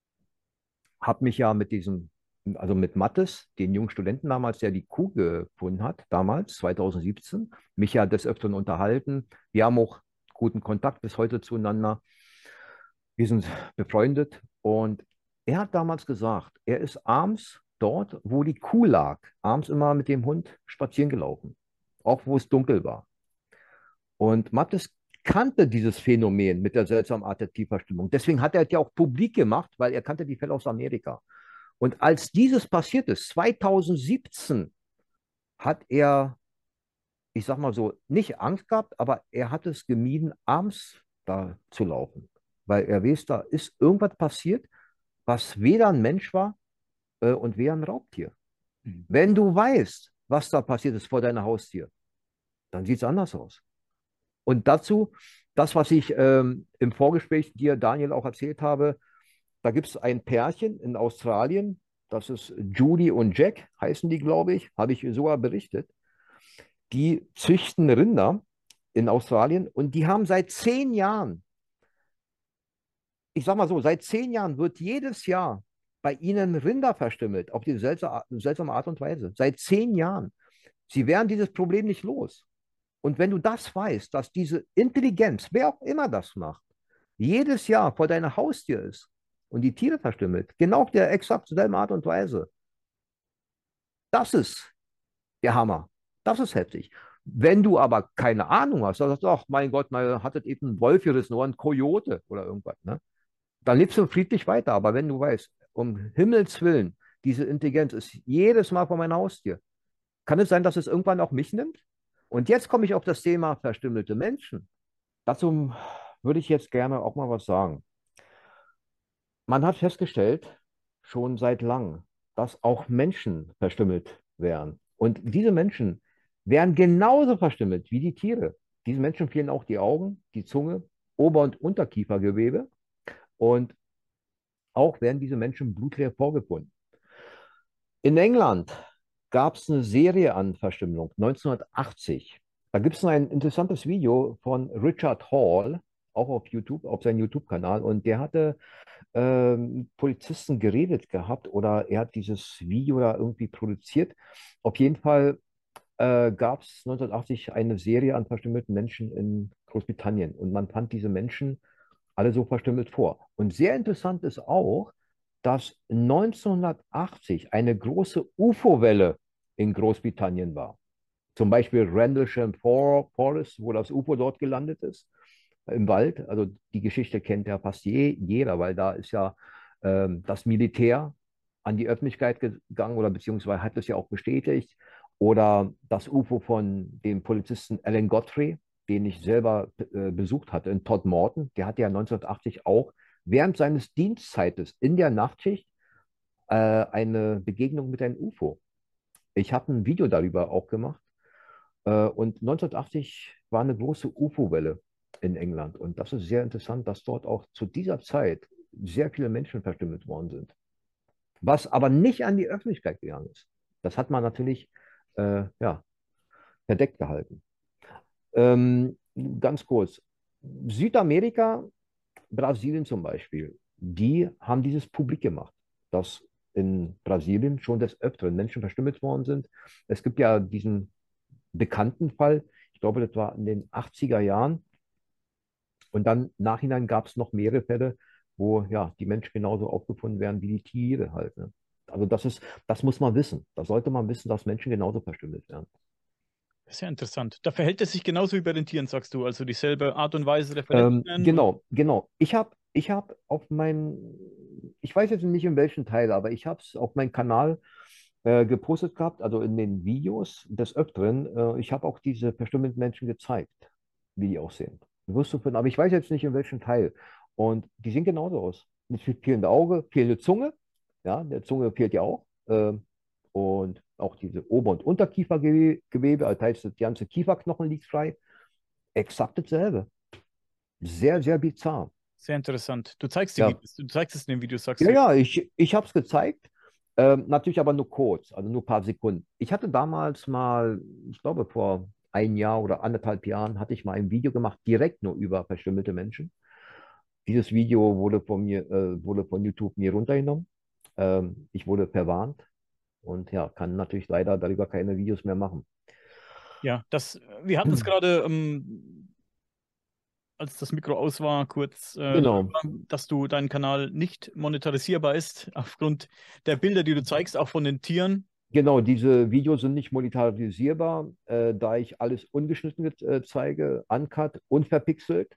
habe mich ja mit diesem, also mit Mattes, den jungen Studenten damals, der die Kuh gefunden hat, damals, zwanzig siebzehn, mich ja des Öfteren unterhalten. Wir haben auch guten Kontakt bis heute zueinander. Wir sind befreundet und er hat damals gesagt, er ist abends dort, wo die Kuh lag, abends immer mit dem Hund spazieren gelaufen, auch wo es dunkel war. Und Mattes kannte dieses Phänomen mit der seltsamen Art der Tierverstümmelung. Deswegen hat er es ja auch publik gemacht, weil er kannte die Fälle aus Amerika. Und als dieses passiert ist, zweitausendsiebzehn, hat er, ich sag mal so, nicht Angst gehabt, aber er hat es gemieden, abends da zu laufen. Weil er weiß, da ist irgendwas passiert, was weder ein Mensch war äh, und weder ein Raubtier. Mhm. Wenn du weißt, was da passiert ist vor deiner Haustür, dann sieht es anders aus. Und dazu, das, was ich ähm, im Vorgespräch dir, Daniel, auch erzählt habe, da gibt es ein Pärchen in Australien, das ist Judy und Jack, heißen die, glaube ich, habe ich sogar berichtet. Die züchten Rinder in Australien und die haben seit zehn Jahren, ich sag mal so, seit zehn Jahren wird jedes Jahr bei ihnen Rinder verstümmelt, auf diese seltsame, seltsame Art und Weise. Seit zehn Jahren. Sie werden dieses Problem nicht los. Und wenn du das weißt, dass diese Intelligenz, wer auch immer das macht, jedes Jahr vor deiner Haustür ist und die Tiere verstümmelt, genau auf der exakt selben Art und Weise, das ist der Hammer. Das ist heftig. Wenn du aber keine Ahnung hast, dann sagst du, ach mein Gott, man hat eben einen Wolf gerissen oder einen Kojote oder irgendwas, ne? Dann lebst du friedlich weiter. Aber wenn du weißt, um Himmels Willen, diese Intelligenz ist jedes Mal vor meiner Haustür, kann es sein, dass es irgendwann auch mich nimmt? Und jetzt komme ich auf das Thema verstümmelte Menschen. Dazu würde ich jetzt gerne auch mal was sagen. Man hat festgestellt, schon seit langem, dass auch Menschen verstümmelt werden. Und diese Menschen werden genauso verstümmelt wie die Tiere. Diesen Menschen fehlen auch die Augen, die Zunge, Ober- und Unterkiefergewebe. Und auch werden diese Menschen blutleer vorgefunden. In England gab es eine Serie an Verstümmelung, neunzehnhundertachtzig. Da gibt es ein interessantes Video von Richard Hall, auch auf YouTube, auf seinem YouTube-Kanal. Und der hatte ähm, Polizisten geredet gehabt oder er hat dieses Video da irgendwie produziert. Auf jeden Fall äh, gab es neunzehnhundertachtzig eine Serie an verstümmelten Menschen in Großbritannien und man fand diese Menschen alle so verstümmelt vor. Und sehr interessant ist auch, dass neunzehnhundertachtzig eine große U F O-Welle in Großbritannien war. Zum Beispiel Rendlesham Forest, wo das U F O dort gelandet ist im Wald. Also die Geschichte kennt ja fast je, jeder, weil da ist ja ähm, das Militär an die Öffentlichkeit gegangen oder beziehungsweise hat es ja auch bestätigt. Oder das U F O von dem Polizisten Alan Godfrey, den ich selber äh, besucht hatte, in Todmorden. Der hatte ja neunzehnhundertachtzig auch während seines Dienstzeites in der Nachtschicht äh, eine Begegnung mit einem U F O. Ich habe ein Video darüber auch gemacht. Äh, und neunzehnhundertachtzig war eine große U F O-Welle in England. Und das ist sehr interessant, dass dort auch zu dieser Zeit sehr viele Menschen verstümmelt worden sind. Was aber nicht an die Öffentlichkeit gegangen ist. Das hat man natürlich äh, ja, verdeckt gehalten. Ähm, ganz kurz. Südamerika, Brasilien zum Beispiel, die haben dieses publik gemacht, dass in Brasilien schon des Öfteren Menschen verstümmelt worden sind. Es gibt ja diesen bekannten Fall, ich glaube, das war in den achtziger Jahren. Und dann nachhinein gab es noch mehrere Fälle, wo ja die Menschen genauso aufgefunden werden wie die Tiere halt. Ne? Also das ist, das muss man wissen. Da sollte man wissen, dass Menschen genauso verstümmelt werden. Sehr interessant. Da verhält es sich genauso wie bei den Tieren, sagst du. Also dieselbe Art und Weise der Ähm, Verletzungen und genau, genau. Ich habe ich hab auf meinen, ich weiß jetzt nicht in welchem Teil, aber ich habe es auf meinen Kanal äh, gepostet gehabt, also in den Videos des Öfteren. Äh, ich habe auch diese verstümmelten Menschen gezeigt, wie die aussehen. Wirst du finden, aber ich weiß jetzt nicht in welchem Teil. Und die sehen genauso aus. Mit fehlende Auge, fehlende Zunge. Ja, der Zunge fehlt ja auch. Ähm, und auch diese Ober- und Unterkiefergewebe, also heißt, das ganze Kieferknochen liegt frei. Exakt dasselbe. Sehr, sehr bizarr. sehr interessant. Du zeigst die Ja, Videos, du zeigst es in den Videos, sagst ja, du. ja, ich, ich habe es gezeigt. Ähm, natürlich aber nur kurz, also nur ein paar Sekunden. Ich hatte damals mal, ich glaube vor ein Jahr oder anderthalb Jahren, hatte ich mal ein Video gemacht, direkt nur über verstümmelte Menschen. Dieses Video wurde von mir, äh, wurde von YouTube mir runtergenommen. Ähm, ich wurde verwarnt und ja, kann natürlich leider darüber keine Videos mehr machen. Ja, das, wir hatten es gerade, ähm, als das Mikro aus war, kurz, äh, Genau. dass du dein Kanal nicht monetarisierbar ist, aufgrund der Bilder, die du zeigst, auch von den Tieren. Genau, diese Videos sind nicht monetarisierbar, äh, da ich alles ungeschnitten äh, zeige, uncut, unverpixelt.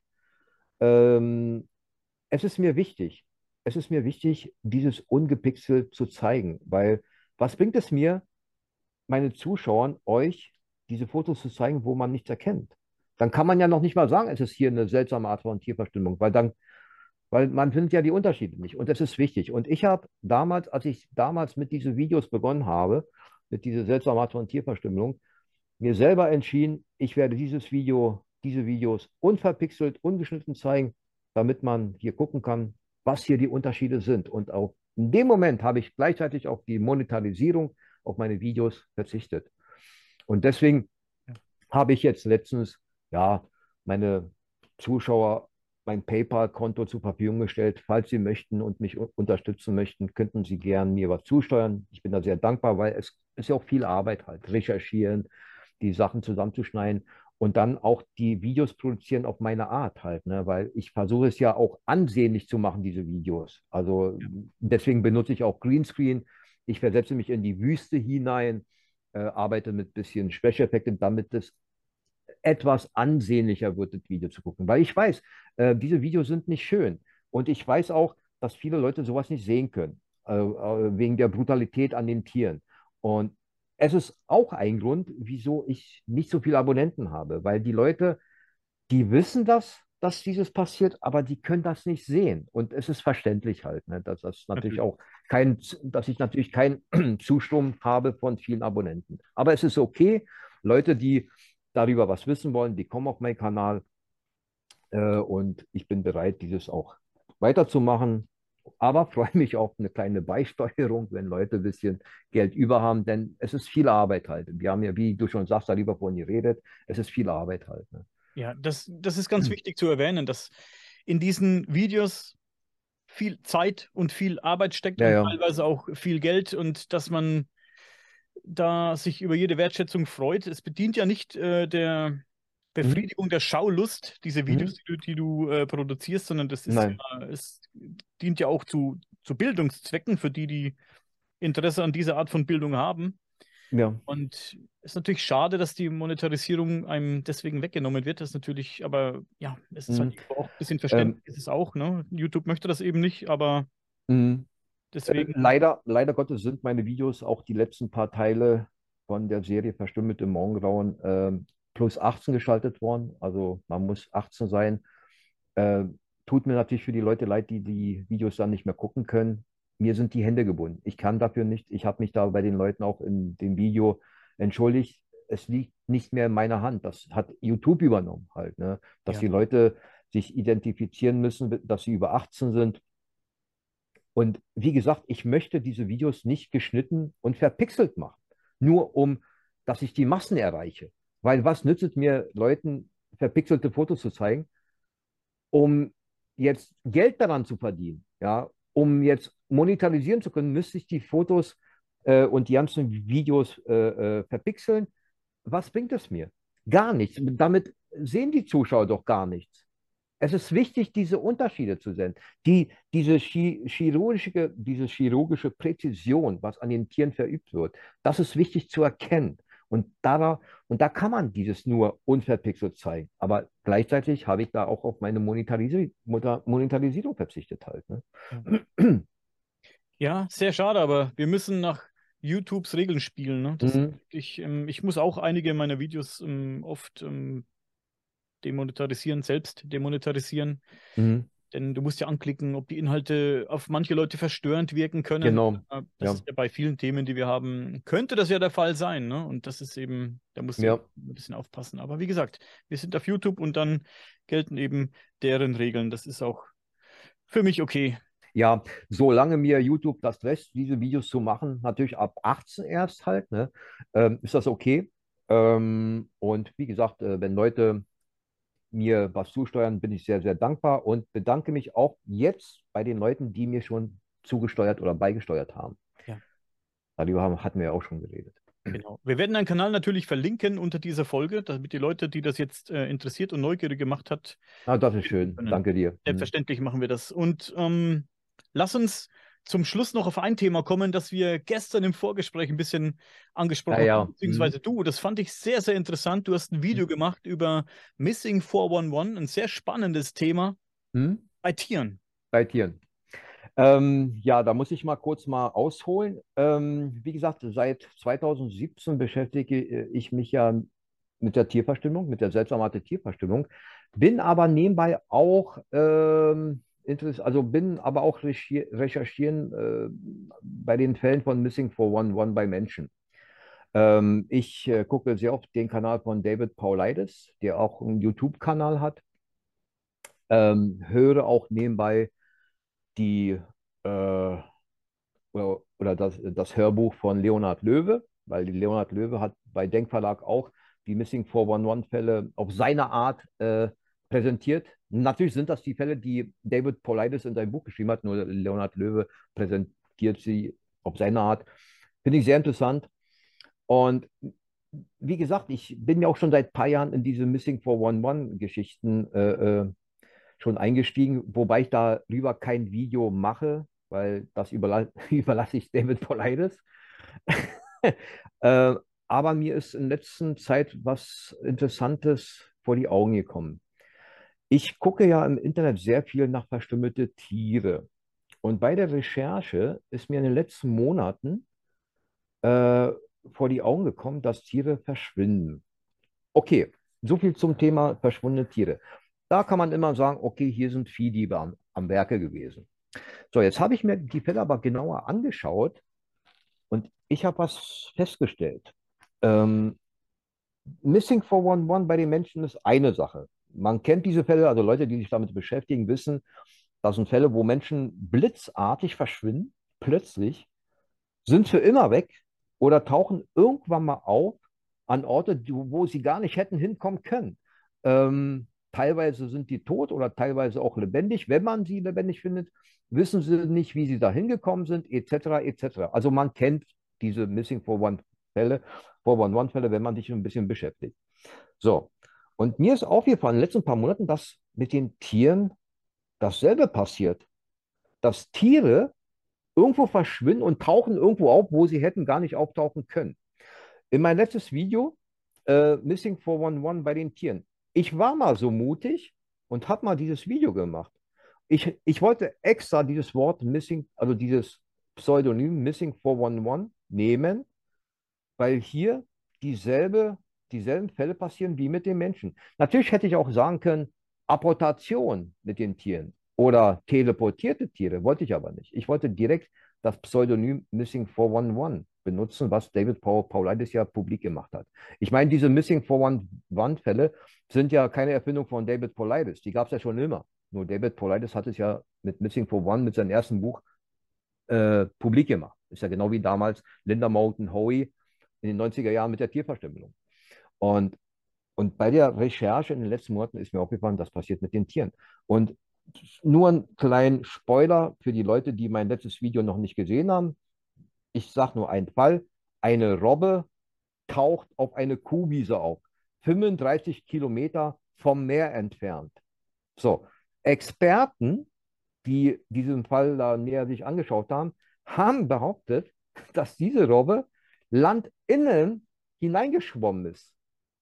Ähm, es ist mir wichtig, es ist mir wichtig, dieses ungepixelt zu zeigen, weil was bringt es mir, meine Zuschauern, euch diese Fotos zu zeigen, wo man nichts erkennt? Dann kann man ja noch nicht mal sagen, es ist hier eine seltsame Art von Tierverstümmelung, weil dann, weil man findet ja die Unterschiede nicht. Und das ist wichtig. Und ich habe damals, als ich damals mit diesen Videos begonnen habe, mit dieser seltsamen Art von Tierverstümmelung, mir selber entschieden, ich werde dieses Video, diese Videos unverpixelt, ungeschnitten zeigen, damit man hier gucken kann, was hier die Unterschiede sind. Und auch in dem Moment habe ich gleichzeitig auf die Monetarisierung auf meine Videos verzichtet. Und deswegen habe ich jetzt letztens, ja, meine Zuschauer mein PayPal-Konto zur Verfügung gestellt. Falls Sie möchten und mich unterstützen möchten, könnten Sie gern mir was zusteuern. Ich bin da sehr dankbar, weil es ist ja auch viel Arbeit halt. Recherchieren, die Sachen zusammenzuschneiden und dann auch die Videos produzieren auf meine Art halt, ne? Weil ich versuche es ja auch ansehnlich zu machen, diese Videos. Also deswegen benutze ich auch Greenscreen. Ich versetze mich in die Wüste hinein, äh, arbeite mit bisschen Special-Effekten, damit es etwas ansehnlicher wird, das Video zu gucken. Weil ich weiß, äh, diese Videos sind nicht schön. Und ich weiß auch, dass viele Leute sowas nicht sehen können, äh, äh, wegen der Brutalität an den Tieren. Und es ist auch ein Grund, wieso ich nicht so viele Abonnenten habe, weil die Leute, die wissen das, dass dieses passiert, aber die können das nicht sehen. Und es ist verständlich halt, ne, dass das natürlich Natürlich. auch kein, dass ich natürlich keinen Zustrom habe von vielen Abonnenten. Aber es ist okay. Leute, die darüber was wissen wollen, die kommen auf meinen Kanal äh, und ich bin bereit, dieses auch weiterzumachen. Aber freue mich auf eine kleine Beisteuerung, wenn Leute ein bisschen Geld über haben, denn es ist viel Arbeit halt. Wir haben ja, wie du schon sagst, darüber vorhin geredet, es ist viel Arbeit halt. Ne? Ja, das, das ist ganz wichtig zu erwähnen, dass in diesen Videos viel Zeit und viel Arbeit steckt Ja, und ja. teilweise auch viel Geld und dass man da sich über jede Wertschätzung freut. Es bedient ja nicht äh, der Mhm. Befriedigung der Schaulust, diese Mhm. Videos, die du, die du äh, produzierst, sondern das ist Nein. ja, es dient ja auch zu, zu Bildungszwecken für die, die Interesse an dieser Art von Bildung haben. Ja. Und es ist natürlich schade, dass die Monetarisierung einem deswegen weggenommen wird. Das ist natürlich, aber ja, es ist halt Mhm. irgendwo auch ein bisschen Ähm, verständlich, ist es auch, ne? YouTube möchte das eben nicht, aber mhm. Äh, deswegen, leider, leider Gottes sind meine Videos, auch die letzten paar Teile von der Serie Verstümmelt im Morgengrauen, ähm, plus achtzehn geschaltet worden. Also man muss achtzehn sein. Äh, tut mir natürlich für die Leute leid, die die Videos dann nicht mehr gucken können. Mir sind die Hände gebunden. Ich kann dafür nicht. Ich habe mich da bei den Leuten auch in dem Video entschuldigt. Es liegt nicht mehr in meiner Hand. Das hat YouTube übernommen halt, ne? Dass ja. die Leute sich identifizieren müssen, dass sie über achtzehn sind. Und wie gesagt, ich möchte diese Videos nicht geschnitten und verpixelt machen, nur um, dass ich die Massen erreiche. Weil was nützt es mir, Leuten verpixelte Fotos zu zeigen, um jetzt Geld daran zu verdienen? Ja, um jetzt monetarisieren zu können, müsste ich die Fotos äh, und die ganzen Videos äh, äh, verpixeln. Was bringt es mir? Gar nichts. Damit sehen die Zuschauer doch gar nichts. Es ist wichtig, diese Unterschiede zu sehen. Die, diese chi- chirurgische, diese chirurgische Präzision, was an den Tieren verübt wird, das ist wichtig zu erkennen. Und da, und da kann man dieses nur unverpixelt zeigen. Aber gleichzeitig habe ich da auch auf meine Monetarisi Monetar- Monetarisierung verzichtet halt. Ne? Ja. Ja, sehr schade, aber wir müssen nach YouTubes Regeln spielen. Ne? Das, Mhm. ich, ähm, ich muss auch einige meiner Videos ähm, oft ähm, demonetarisieren, selbst demonetarisieren. Mhm. Denn du musst ja anklicken, ob die Inhalte auf manche Leute verstörend wirken können. Genau. Äh, Das Ja. ist ja bei vielen Themen, die wir haben, könnte das ja der Fall sein. Ne? Und das ist eben, da musst du Ja. eben ein bisschen aufpassen. Aber wie gesagt, wir sind auf YouTube und dann gelten eben deren Regeln. Das ist auch für mich okay. Ja, solange mir YouTube das lässt, diese Videos zu machen, natürlich ab achtzehn erst halt, ne, ähm, ist das okay. Ähm, und wie gesagt, äh, wenn Leute mir was zusteuern, bin ich sehr, sehr dankbar und bedanke mich auch jetzt bei den Leuten, die mir schon zugesteuert oder beigesteuert haben. Ja. Darüber haben, hatten wir ja auch schon geredet. Genau. Wir werden deinen Kanal natürlich verlinken unter dieser Folge, damit die Leute, die das jetzt äh, interessiert und neugierig gemacht hat, Ah, das ist finden schön. können. Danke dir. Hm. Selbstverständlich machen wir das. Und ähm, lass uns zum Schluss noch auf ein Thema kommen, das wir gestern im Vorgespräch ein bisschen angesprochen Ja, haben, ja. beziehungsweise Mhm. du. Das fand ich sehr, sehr interessant. Du hast ein Video gemacht über Missing vier eins eins, ein sehr spannendes Thema Mhm. bei Tieren. Bei Tieren. Ähm, ja, da muss ich mal kurz mal ausholen. Ähm, wie gesagt, seit zweitausendsiebzehn beschäftige äh, ich mich ja mit der Tierverstümmelung, mit der seltsamen Tierverstümmelung, bin aber nebenbei auch ähm, interess also bin aber auch recherchi- recherchieren äh, bei den Fällen von Missing vier eins eins bei Menschen. Ähm, ich äh, gucke sehr oft den Kanal von David Paulides, der auch einen YouTube-Kanal hat. Ähm, höre auch nebenbei die äh, oder, oder das, das Hörbuch von Leonhard Löwe, weil die Leonhard Löwe hat bei Denkverlag auch die Missing vier eins eins-Fälle auf seine Art äh, präsentiert. Natürlich sind das die Fälle, die David Paulides in seinem Buch geschrieben hat, nur Leonhard Löwe präsentiert sie auf seine Art. Finde ich sehr interessant. Und wie gesagt, ich bin ja auch schon seit ein paar Jahren in diese Missing vier eins eins-Geschichten äh, äh, schon eingestiegen, wobei ich darüber kein Video mache, weil das überla überlasse ich David Paulides. äh, aber mir ist in letzter Zeit was Interessantes vor die Augen gekommen. Ich gucke ja im Internet sehr viel nach verstümmelte Tiere. Und bei der Recherche ist mir in den letzten Monaten äh, vor die Augen gekommen, dass Tiere verschwinden. Okay, so viel zum Thema verschwundene Tiere. Da kann man immer sagen, okay, hier sind Viehdiebe am, am Werke gewesen. So, jetzt habe ich mir die Fälle aber genauer angeschaut und ich habe was festgestellt. Ähm, Missing vier eins eins bei den Menschen ist eine Sache. Man kennt diese Fälle, also Leute, die sich damit beschäftigen, wissen, das sind Fälle, wo Menschen blitzartig verschwinden, plötzlich, sind für immer weg oder tauchen irgendwann mal auf an Orte, die- wo sie gar nicht hätten hinkommen können. Ähm, teilweise sind die tot oder teilweise auch lebendig. Wenn man sie lebendig findet, wissen sie nicht, wie sie da hingekommen sind, et cetera et cetera. Also man kennt diese Missing vier eins eins-Fälle, vier eins eins-Fälle, wenn man sich ein bisschen beschäftigt. So, und mir ist aufgefallen in den letzten paar Monaten, dass mit den Tieren dasselbe passiert. Dass Tiere irgendwo verschwinden und tauchen irgendwo auf, wo sie hätten gar nicht auftauchen können. In mein letztes Video, äh, Missing vier eins eins bei den Tieren. Ich war mal so mutig und habe mal dieses Video gemacht. Ich, ich wollte extra dieses Wort Missing, also dieses Pseudonym Missing vier eins eins nehmen, weil hier dieselbe, dieselben Fälle passieren wie mit den Menschen. Natürlich hätte ich auch sagen können, Apportation mit den Tieren oder teleportierte Tiere, wollte ich aber nicht. Ich wollte direkt das Pseudonym Missing vier eins eins benutzen, was David Paul Paulides ja publik gemacht hat. Ich meine, diese Missing vier eins eins-Fälle sind ja keine Erfindung von David Paulides, die gab es ja schon immer. Nur David Paulides hat es ja mit Missing vier eins mit seinem ersten Buch äh, publik gemacht. Ist ja genau wie damals Linda Moulton Howe in den neunziger Jahren mit der Tierverstümmelung. Und, und bei der Recherche in den letzten Monaten ist mir aufgefallen, das passiert mit den Tieren. Und nur ein kleiner Spoiler für die Leute, die mein letztes Video noch nicht gesehen haben. Ich sage nur einen Fall. Eine Robbe taucht auf eine Kuhwiese auf, fünfunddreißig Kilometer vom Meer entfernt. So, Experten, die diesen Fall da näher sich angeschaut haben, haben behauptet, dass diese Robbe landinnen hineingeschwommen ist.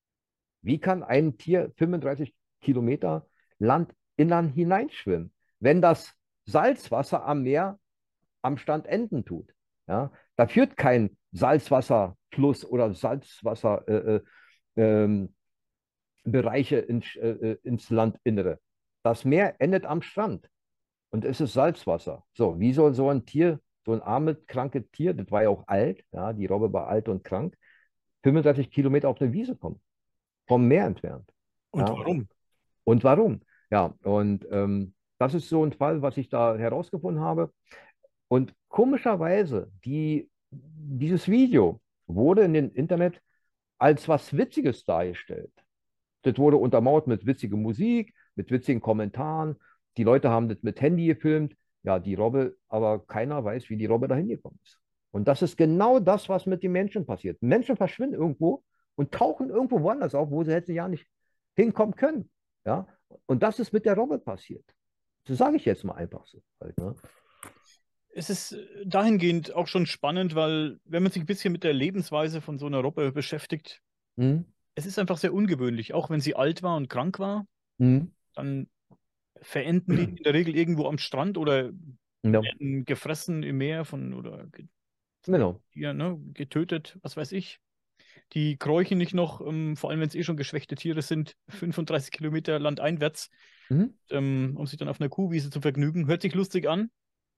Wie kann ein Tier fünfunddreißig Kilometer landinnern hineinschwimmen, wenn das Salzwasser am Meer am Stand enden tut? Ja, da führt kein Salzwasserfluss oder Salzwasserbereiche äh, äh, ähm, Bereiche ins, äh, äh, ins Landinnere. Das Meer endet am Strand und es ist Salzwasser. So, wie soll so ein Tier, so ein armes, krankes Tier, das war ja auch alt, ja, die Robbe war alt und krank, fünfunddreißig Kilometer auf eine Wiese kommen, vom Meer entfernt. Und Ja, warum? und warum? Ja, und ähm, das ist so ein Fall, was ich da herausgefunden habe. Und komischerweise, die, dieses Video wurde in den Internet als was Witziges dargestellt. Das wurde untermauert mit witziger Musik, mit witzigen Kommentaren. Die Leute haben das mit Handy gefilmt. Ja, die Robbe, aber keiner weiß, wie die Robbe da hingekommen ist. Und das ist genau das, was mit den Menschen passiert. Menschen verschwinden irgendwo und tauchen irgendwo woanders auf, wo sie hätten ja nicht hinkommen können. Ja? Und das ist mit der Robbe passiert. Das sage ich jetzt mal einfach so. Halt, ne? es ist dahingehend auch schon spannend, weil wenn man sich ein bisschen mit der Lebensweise von so einer Robbe beschäftigt, Mhm. es ist einfach sehr ungewöhnlich. Auch wenn sie alt war und krank war, Mhm. dann verenden die in der Regel irgendwo am Strand oder Ja, werden gefressen im Meer von oder ge- von genau. Tieren, ne, getötet, was weiß ich. Die kräuchen nicht noch, ähm, vor allem wenn es eh schon geschwächte Tiere sind, fünfunddreißig Kilometer landeinwärts, Mhm. ähm, um sich dann auf einer Kuhwiese zu vergnügen. Hört sich lustig an,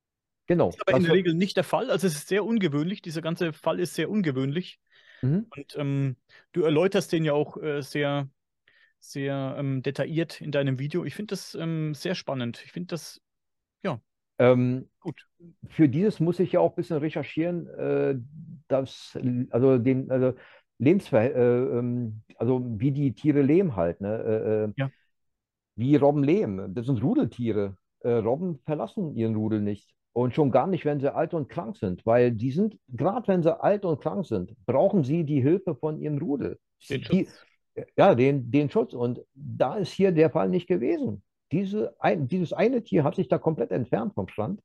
ist Genau. aber in Das, der Regel nicht der Fall. Also es ist sehr ungewöhnlich. Dieser ganze Fall ist sehr ungewöhnlich. mhm. Und ähm, du erläuterst den ja auch äh, sehr, sehr ähm, detailliert in deinem Video. Ich finde das ähm, sehr spannend. Ich finde das, ja, Ähm, gut. für dieses muss ich ja auch ein bisschen recherchieren, äh, dass, also den, also Lebensver äh, ähm, also wie die Tiere leben halt, ne? Äh, äh, Ja, wie Robben leben. Das sind Rudeltiere. Äh, Robben verlassen ihren Rudel nicht. Und schon gar nicht, wenn sie alt und krank sind, weil die sind, gerade wenn sie alt und krank sind, brauchen sie die Hilfe von ihrem Rudel. den Die, Schutz. ja, den, den Schutz. Und da ist hier der Fall nicht gewesen. Diese ein, dieses eine Tier hat sich da komplett entfernt vom Strand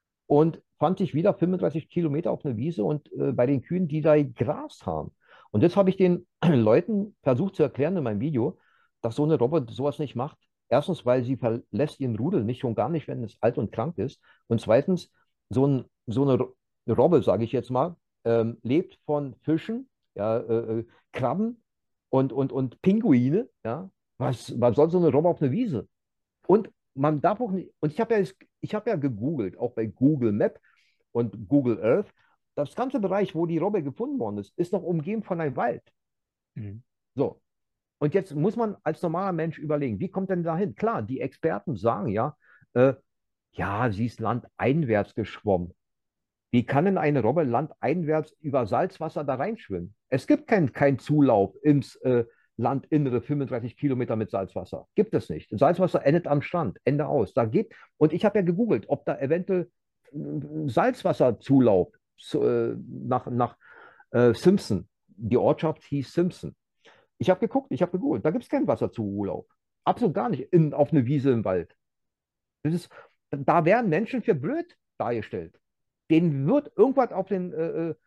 und fand sich wieder fünfunddreißig Kilometer auf einer Wiese und äh, bei den Kühen, die da Gras haben. Und das habe ich den Leuten versucht zu erklären in meinem Video, dass so eine Robbe sowas nicht macht. Erstens, weil sie verlässt ihren Rudel nicht, schon gar nicht, wenn es alt und krank ist. Und zweitens, so, ein, so eine Robbe, sage ich jetzt mal, ähm, lebt von Fischen, ja, äh, äh, Krabben und, und, und Pinguine. Ja. Was, was soll so eine Robbe auf einer Wiese? Und man darf auch nicht, und ich habe ja, jetzt- ich habe ja gegoogelt, auch bei Google Map und Google Earth, das ganze Bereich, wo die Robbe gefunden worden ist, ist noch umgeben von einem Wald. Mhm. So. Und jetzt muss man als normaler Mensch überlegen, wie kommt denn dahin? Klar, die Experten sagen ja, äh, ja, sie ist landeinwärts geschwommen. Wie kann denn eine Robbe landeinwärts über Salzwasser da reinschwimmen? Es gibt keinen kein Zulauf ins äh, Landinnere fünfunddreißig Kilometer mit Salzwasser. Gibt es nicht. Salzwasser endet am Strand. Ende aus. Da geht, und ich habe ja gegoogelt, ob da eventuell äh, Salzwasserzulauf zu, äh, nach, nach äh, Simpson. Die Ortschaft hieß Simpson. Ich habe geguckt, ich habe gegoogelt. Da gibt es keinen Wasserzulauf. Absolut gar nicht in, auf eine Wiese im Wald. Das ist, da werden Menschen für blöd dargestellt. Denen wird irgendwas auf den, äh, äh,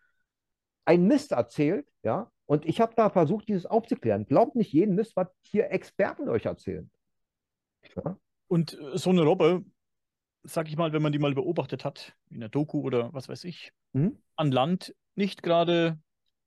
ein Mist erzählt, ja, und ich habe da versucht, dieses aufzuklären. Glaubt nicht jeden Mist, was hier Experten euch erzählen. Ja? Und äh, so eine Robbe, sag ich mal, wenn man die mal beobachtet hat, in der Doku oder was weiß ich, Hm? an Land nicht gerade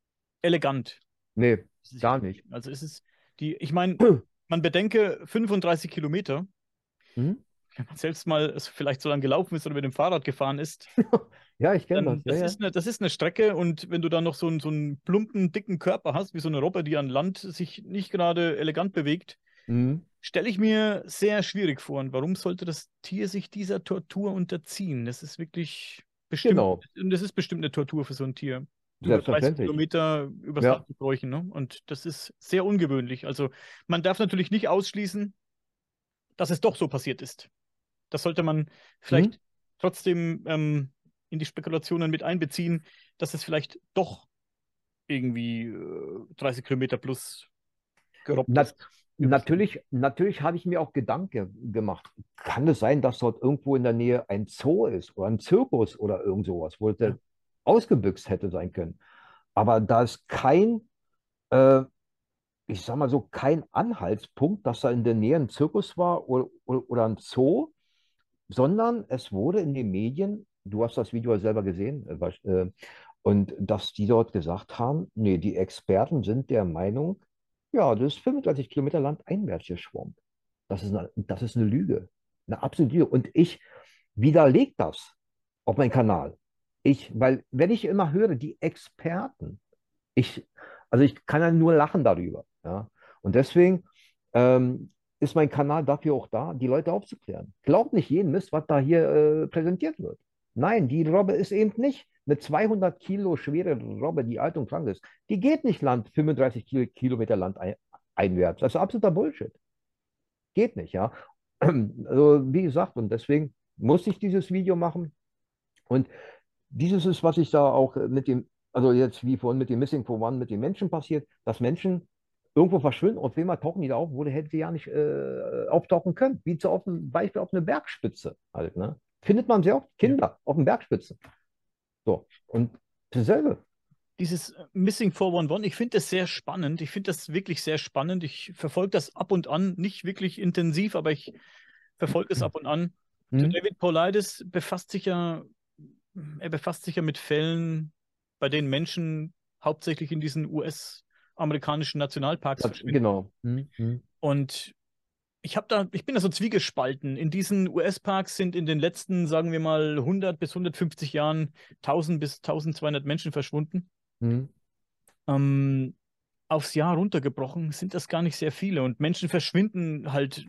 elegant. Nee, Sich gar nicht. bewegen. Also es ist die, ich meine, man bedenke fünfunddreißig Kilometer, Hm? wenn man selbst mal es vielleicht so lange gelaufen ist oder mit dem Fahrrad gefahren ist, Ja, ich kenne dann das. Ja, das ja. ist eine, das ist eine Strecke und wenn du dann noch so einen, so einen plumpen, dicken Körper hast, wie so eine Robbe, die an Land sich nicht gerade elegant bewegt, Hm? stelle ich mir sehr schwierig vor. Und warum sollte das Tier sich dieser Tortur unterziehen? Das ist wirklich bestimmt, Genau, und das ist bestimmt eine Tortur für so ein Tier. Über dreißig selbstverständlich. Kilometer übers Ja. Land zu bräuchen, ne? Und das ist sehr ungewöhnlich. Also man darf natürlich nicht ausschließen, dass es doch so passiert ist. Das sollte man Hm? vielleicht trotzdem ähm, in die Spekulationen mit einbeziehen, dass es vielleicht doch irgendwie äh, dreißig Kilometer plus gerobbt Na, ist. Übers Land. natürlich, natürlich habe ich mir auch Gedanken gemacht. Kann es sein, dass dort irgendwo in der Nähe ein Zoo ist oder ein Zirkus oder irgend sowas, wo der Ja. ausgebüxt hätte sein können? Aber da ist kein, äh, ich sag mal so, kein Anhaltspunkt, dass da in der Nähe ein Zirkus war oder, oder, oder ein Zoo, sondern es wurde in den Medien, du hast das Video ja selber gesehen, äh, wasch- äh, und dass die dort gesagt haben, nee, die Experten sind der Meinung, ja, das ist fünfunddreißig Kilometer Land einwärts geschwommen. Das ist eine, das ist eine Lüge, eine absolute Lüge. Und ich widerlege das auf meinem Kanal. Ich, weil, wenn ich immer höre, die Experten, ich, also ich kann ja nur lachen darüber. Ja? Und deswegen ähm, ist mein Kanal dafür auch da, die Leute aufzuklären. Glaubt nicht jeden Mist, was da hier äh, präsentiert wird. Nein, die Robbe ist eben nicht eine zweihundert Kilo schwere Robbe, die alt und krank ist. Die geht nicht Land, fünfunddreißig Kil Kilometer Land ein, einwärts. Das ist absoluter Bullshit. Geht nicht, ja. Also, wie gesagt, und deswegen muss ich dieses Video machen. Und dieses ist, was ich da auch mit dem, also jetzt wie vorhin mit dem Missing for One, mit den Menschen passiert, dass Menschen irgendwo verschwinden und auf einmal tauchen die da auf, wo der hätte sie ja nicht äh, auftauchen können. Wie zum Beispiel auf eine Bergspitze halt, ne? findet man sehr oft Ja. Kinder auf den Bergspitzen. So, und dasselbe. Dieses äh, Missing vier eins eins, ich finde das sehr spannend. Ich finde das wirklich sehr spannend. Ich verfolge das ab und an, nicht wirklich intensiv, aber ich verfolge es ab und an. Der Hm? David Paulides befasst sich ja, er befasst sich ja mit Fällen, bei denen Menschen hauptsächlich in diesen U S-amerikanischen Nationalparks Ja, verschwinden. genau. Hm? Hm? Und ich habe da, ich bin da so zwiegespalten. In diesen U S-Parks sind in den letzten, sagen wir mal, hundert bis hundertfünfzig Jahren tausend bis tausendzweihundert Menschen verschwunden. Hm? Ähm, aufs Jahr runtergebrochen sind das gar nicht sehr viele. Und Menschen verschwinden halt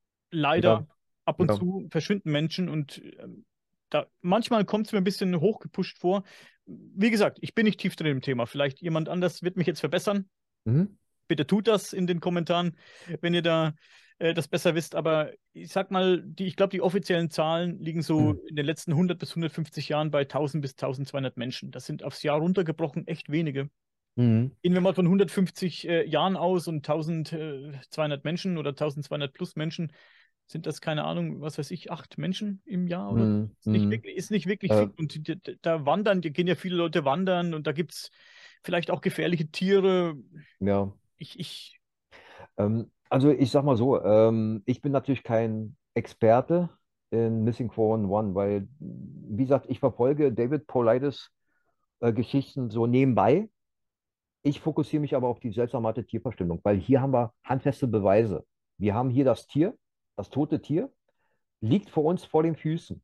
Ja, leider ab und ja. zu, verschwinden Menschen. Und ähm, da, manchmal kommt es mir ein bisschen hochgepusht vor. Wie gesagt, ich bin nicht tief drin im Thema. Vielleicht jemand anders wird mich jetzt verbessern. Mhm. Bitte tut das in den Kommentaren, wenn ihr da äh, das besser wisst. Aber ich sag mal, die, ich glaube, die offiziellen Zahlen liegen so Mhm. in den letzten hundert bis hundertfünfzig Jahren bei tausend bis tausendzweihundert Menschen. Das sind aufs Jahr runtergebrochen echt wenige. Mhm. Gehen wir mal von hundertfünfzig äh, Jahren aus und tausendzweihundert Menschen oder tausendzweihundert plus Menschen, sind das, keine Ahnung, was weiß ich, acht Menschen im Jahr oder so. Mhm. Ist nicht Mhm. wirklich, ist nicht wirklich Äh, viel. Und die- die- da wandern, da gehen ja viele Leute wandern und da gibt es vielleicht auch gefährliche Tiere. ja. Ich, ich, Ähm, also ich sag mal so, ähm, ich bin natürlich kein Experte in Missing vier eins eins, weil, wie gesagt, ich verfolge David Paulides äh, Geschichten so nebenbei. Ich fokussiere mich aber auf die seltsamhafte Tierverstümmelung, weil hier haben wir handfeste Beweise. Wir haben hier das Tier, das tote Tier, liegt vor uns vor den Füßen.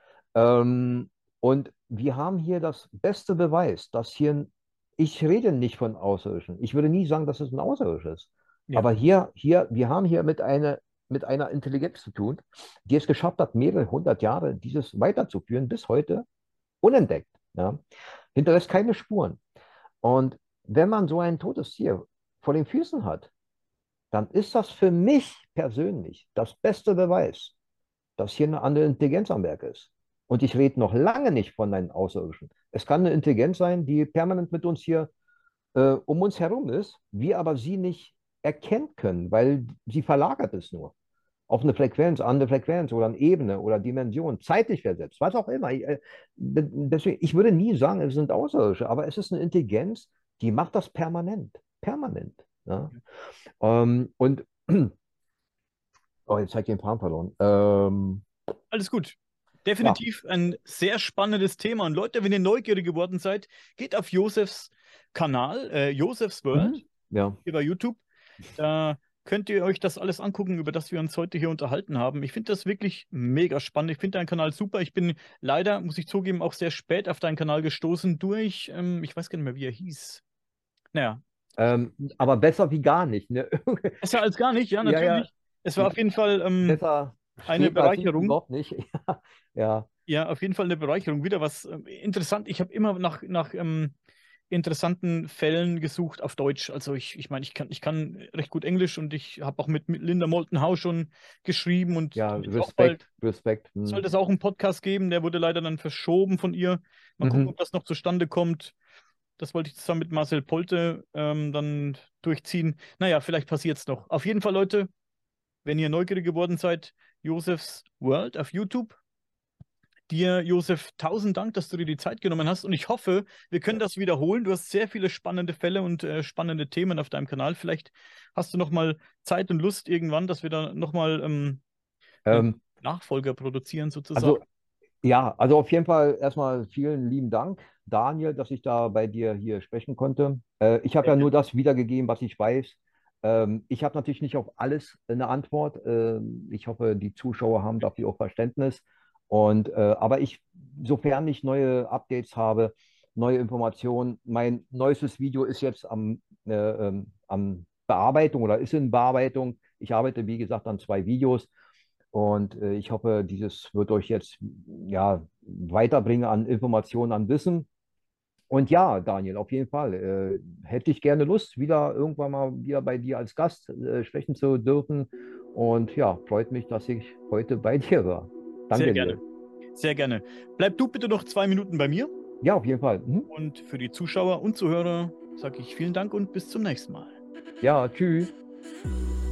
Ähm, und wir haben hier das beste Beweis, dass hier, ein- ich rede nicht von Außerirdischen. Ich würde nie sagen, dass es ein Außerirdisches ist. ja. Aber hier, hier, wir haben hier mit einer, mit einer Intelligenz zu tun, die es geschafft hat, mehrere hundert Jahre dieses weiterzuführen, bis heute unentdeckt. Ja? Hinterlässt keine Spuren. Und wenn man so ein totes Tier vor den Füßen hat, dann ist das für mich persönlich das beste Beweis, dass hier eine andere Intelligenz am Werk ist. Und ich rede noch lange nicht von einem Außerirdischen. Es kann eine Intelligenz sein, die permanent mit uns hier äh, um uns herum ist, wir aber sie nicht erkennen können, weil sie verlagert ist nur auf eine Frequenz, andere Frequenz oder eine Ebene oder Dimension, zeitlich versetzt, was auch immer. Ich, äh, deswegen, ich würde nie sagen, es sind Außerirdische, aber es ist eine Intelligenz, die macht das permanent. Permanent. Ja? Ähm, und, oh, jetzt habe ich den Faden verloren. Ähm, Alles gut. ja. Definitiv ein sehr spannendes Thema. Und Leute, wenn ihr neugierig geworden seid, geht auf Josefs Kanal, äh, Josefs World, Mhm. Ja. hier bei YouTube. Da könnt ihr euch das alles angucken, über das wir uns heute hier unterhalten haben. Ich finde das wirklich mega spannend. Ich finde deinen Kanal super. Ich bin leider, muss ich zugeben, auch sehr spät auf deinen Kanal gestoßen durch, ähm, ich weiß gar nicht mehr, wie er hieß. Naja, Ähm, aber besser wie gar nicht. Ne? besser als gar nicht, ja, Ja, ja, natürlich. Es war ja, auf jeden Fall ähm, besser eine spät als nie, Bereicherung. überhaupt nicht. Ja, Ja, auf jeden Fall eine Bereicherung. Wieder was ähm, interessant. Ich habe immer nach, nach ähm, interessanten Fällen gesucht auf Deutsch. Also ich, ich meine, ich kann, ich kann recht gut Englisch und ich habe auch mit, mit Linda Moulton Howe schon geschrieben und ja, da wird es auch bald, Respekt, Respekt. soll Hm. es auch einen Podcast geben. Der wurde leider dann verschoben von ihr. Mal gucken, Mhm. ob das noch zustande kommt. Das wollte ich zusammen mit Marcel Polte ähm, dann durchziehen. Naja, vielleicht passiert es noch. Auf jeden Fall, Leute, wenn ihr neugierig geworden seid, Josefs World auf YouTube. Dir, Josef, tausend Dank, dass du dir die Zeit genommen hast und ich hoffe, wir können Ja. das wiederholen. Du hast sehr viele spannende Fälle und äh, spannende Themen auf deinem Kanal. Vielleicht hast du noch mal Zeit und Lust irgendwann, dass wir da noch mal ähm, einen Ähm, Nachfolger produzieren also, sozusagen. ja, also auf jeden Fall erstmal vielen lieben Dank, Daniel, dass ich da bei dir hier sprechen konnte. Äh, ich habe Sehr ja nur gerne. das wiedergegeben, was ich weiß. Ähm, ich habe natürlich nicht auf alles eine Antwort. Ähm, ich hoffe, die Zuschauer haben dafür auch Verständnis. Und, äh, aber ich, sofern ich neue Updates habe, neue Informationen, mein neuestes Video ist jetzt am, äh, ähm, am Bearbeitung oder ist in Bearbeitung. Ich arbeite, wie gesagt, an zwei Videos. Und äh, ich hoffe, dieses wird euch jetzt ja, weiterbringen an Informationen, an Wissen. Und ja, Daniel, auf jeden Fall. Äh, hätte ich gerne Lust, wieder irgendwann mal wieder bei dir als Gast äh, sprechen zu dürfen. Und ja, freut mich, dass ich heute bei dir war. Sehr Danke dir. gerne. Sehr gerne. Bleib du bitte noch zwei Minuten bei mir Ja, auf jeden Fall. Mhm. und für die Zuschauer und Zuhörer sage ich vielen Dank und bis zum nächsten Mal. Ja, tschüss.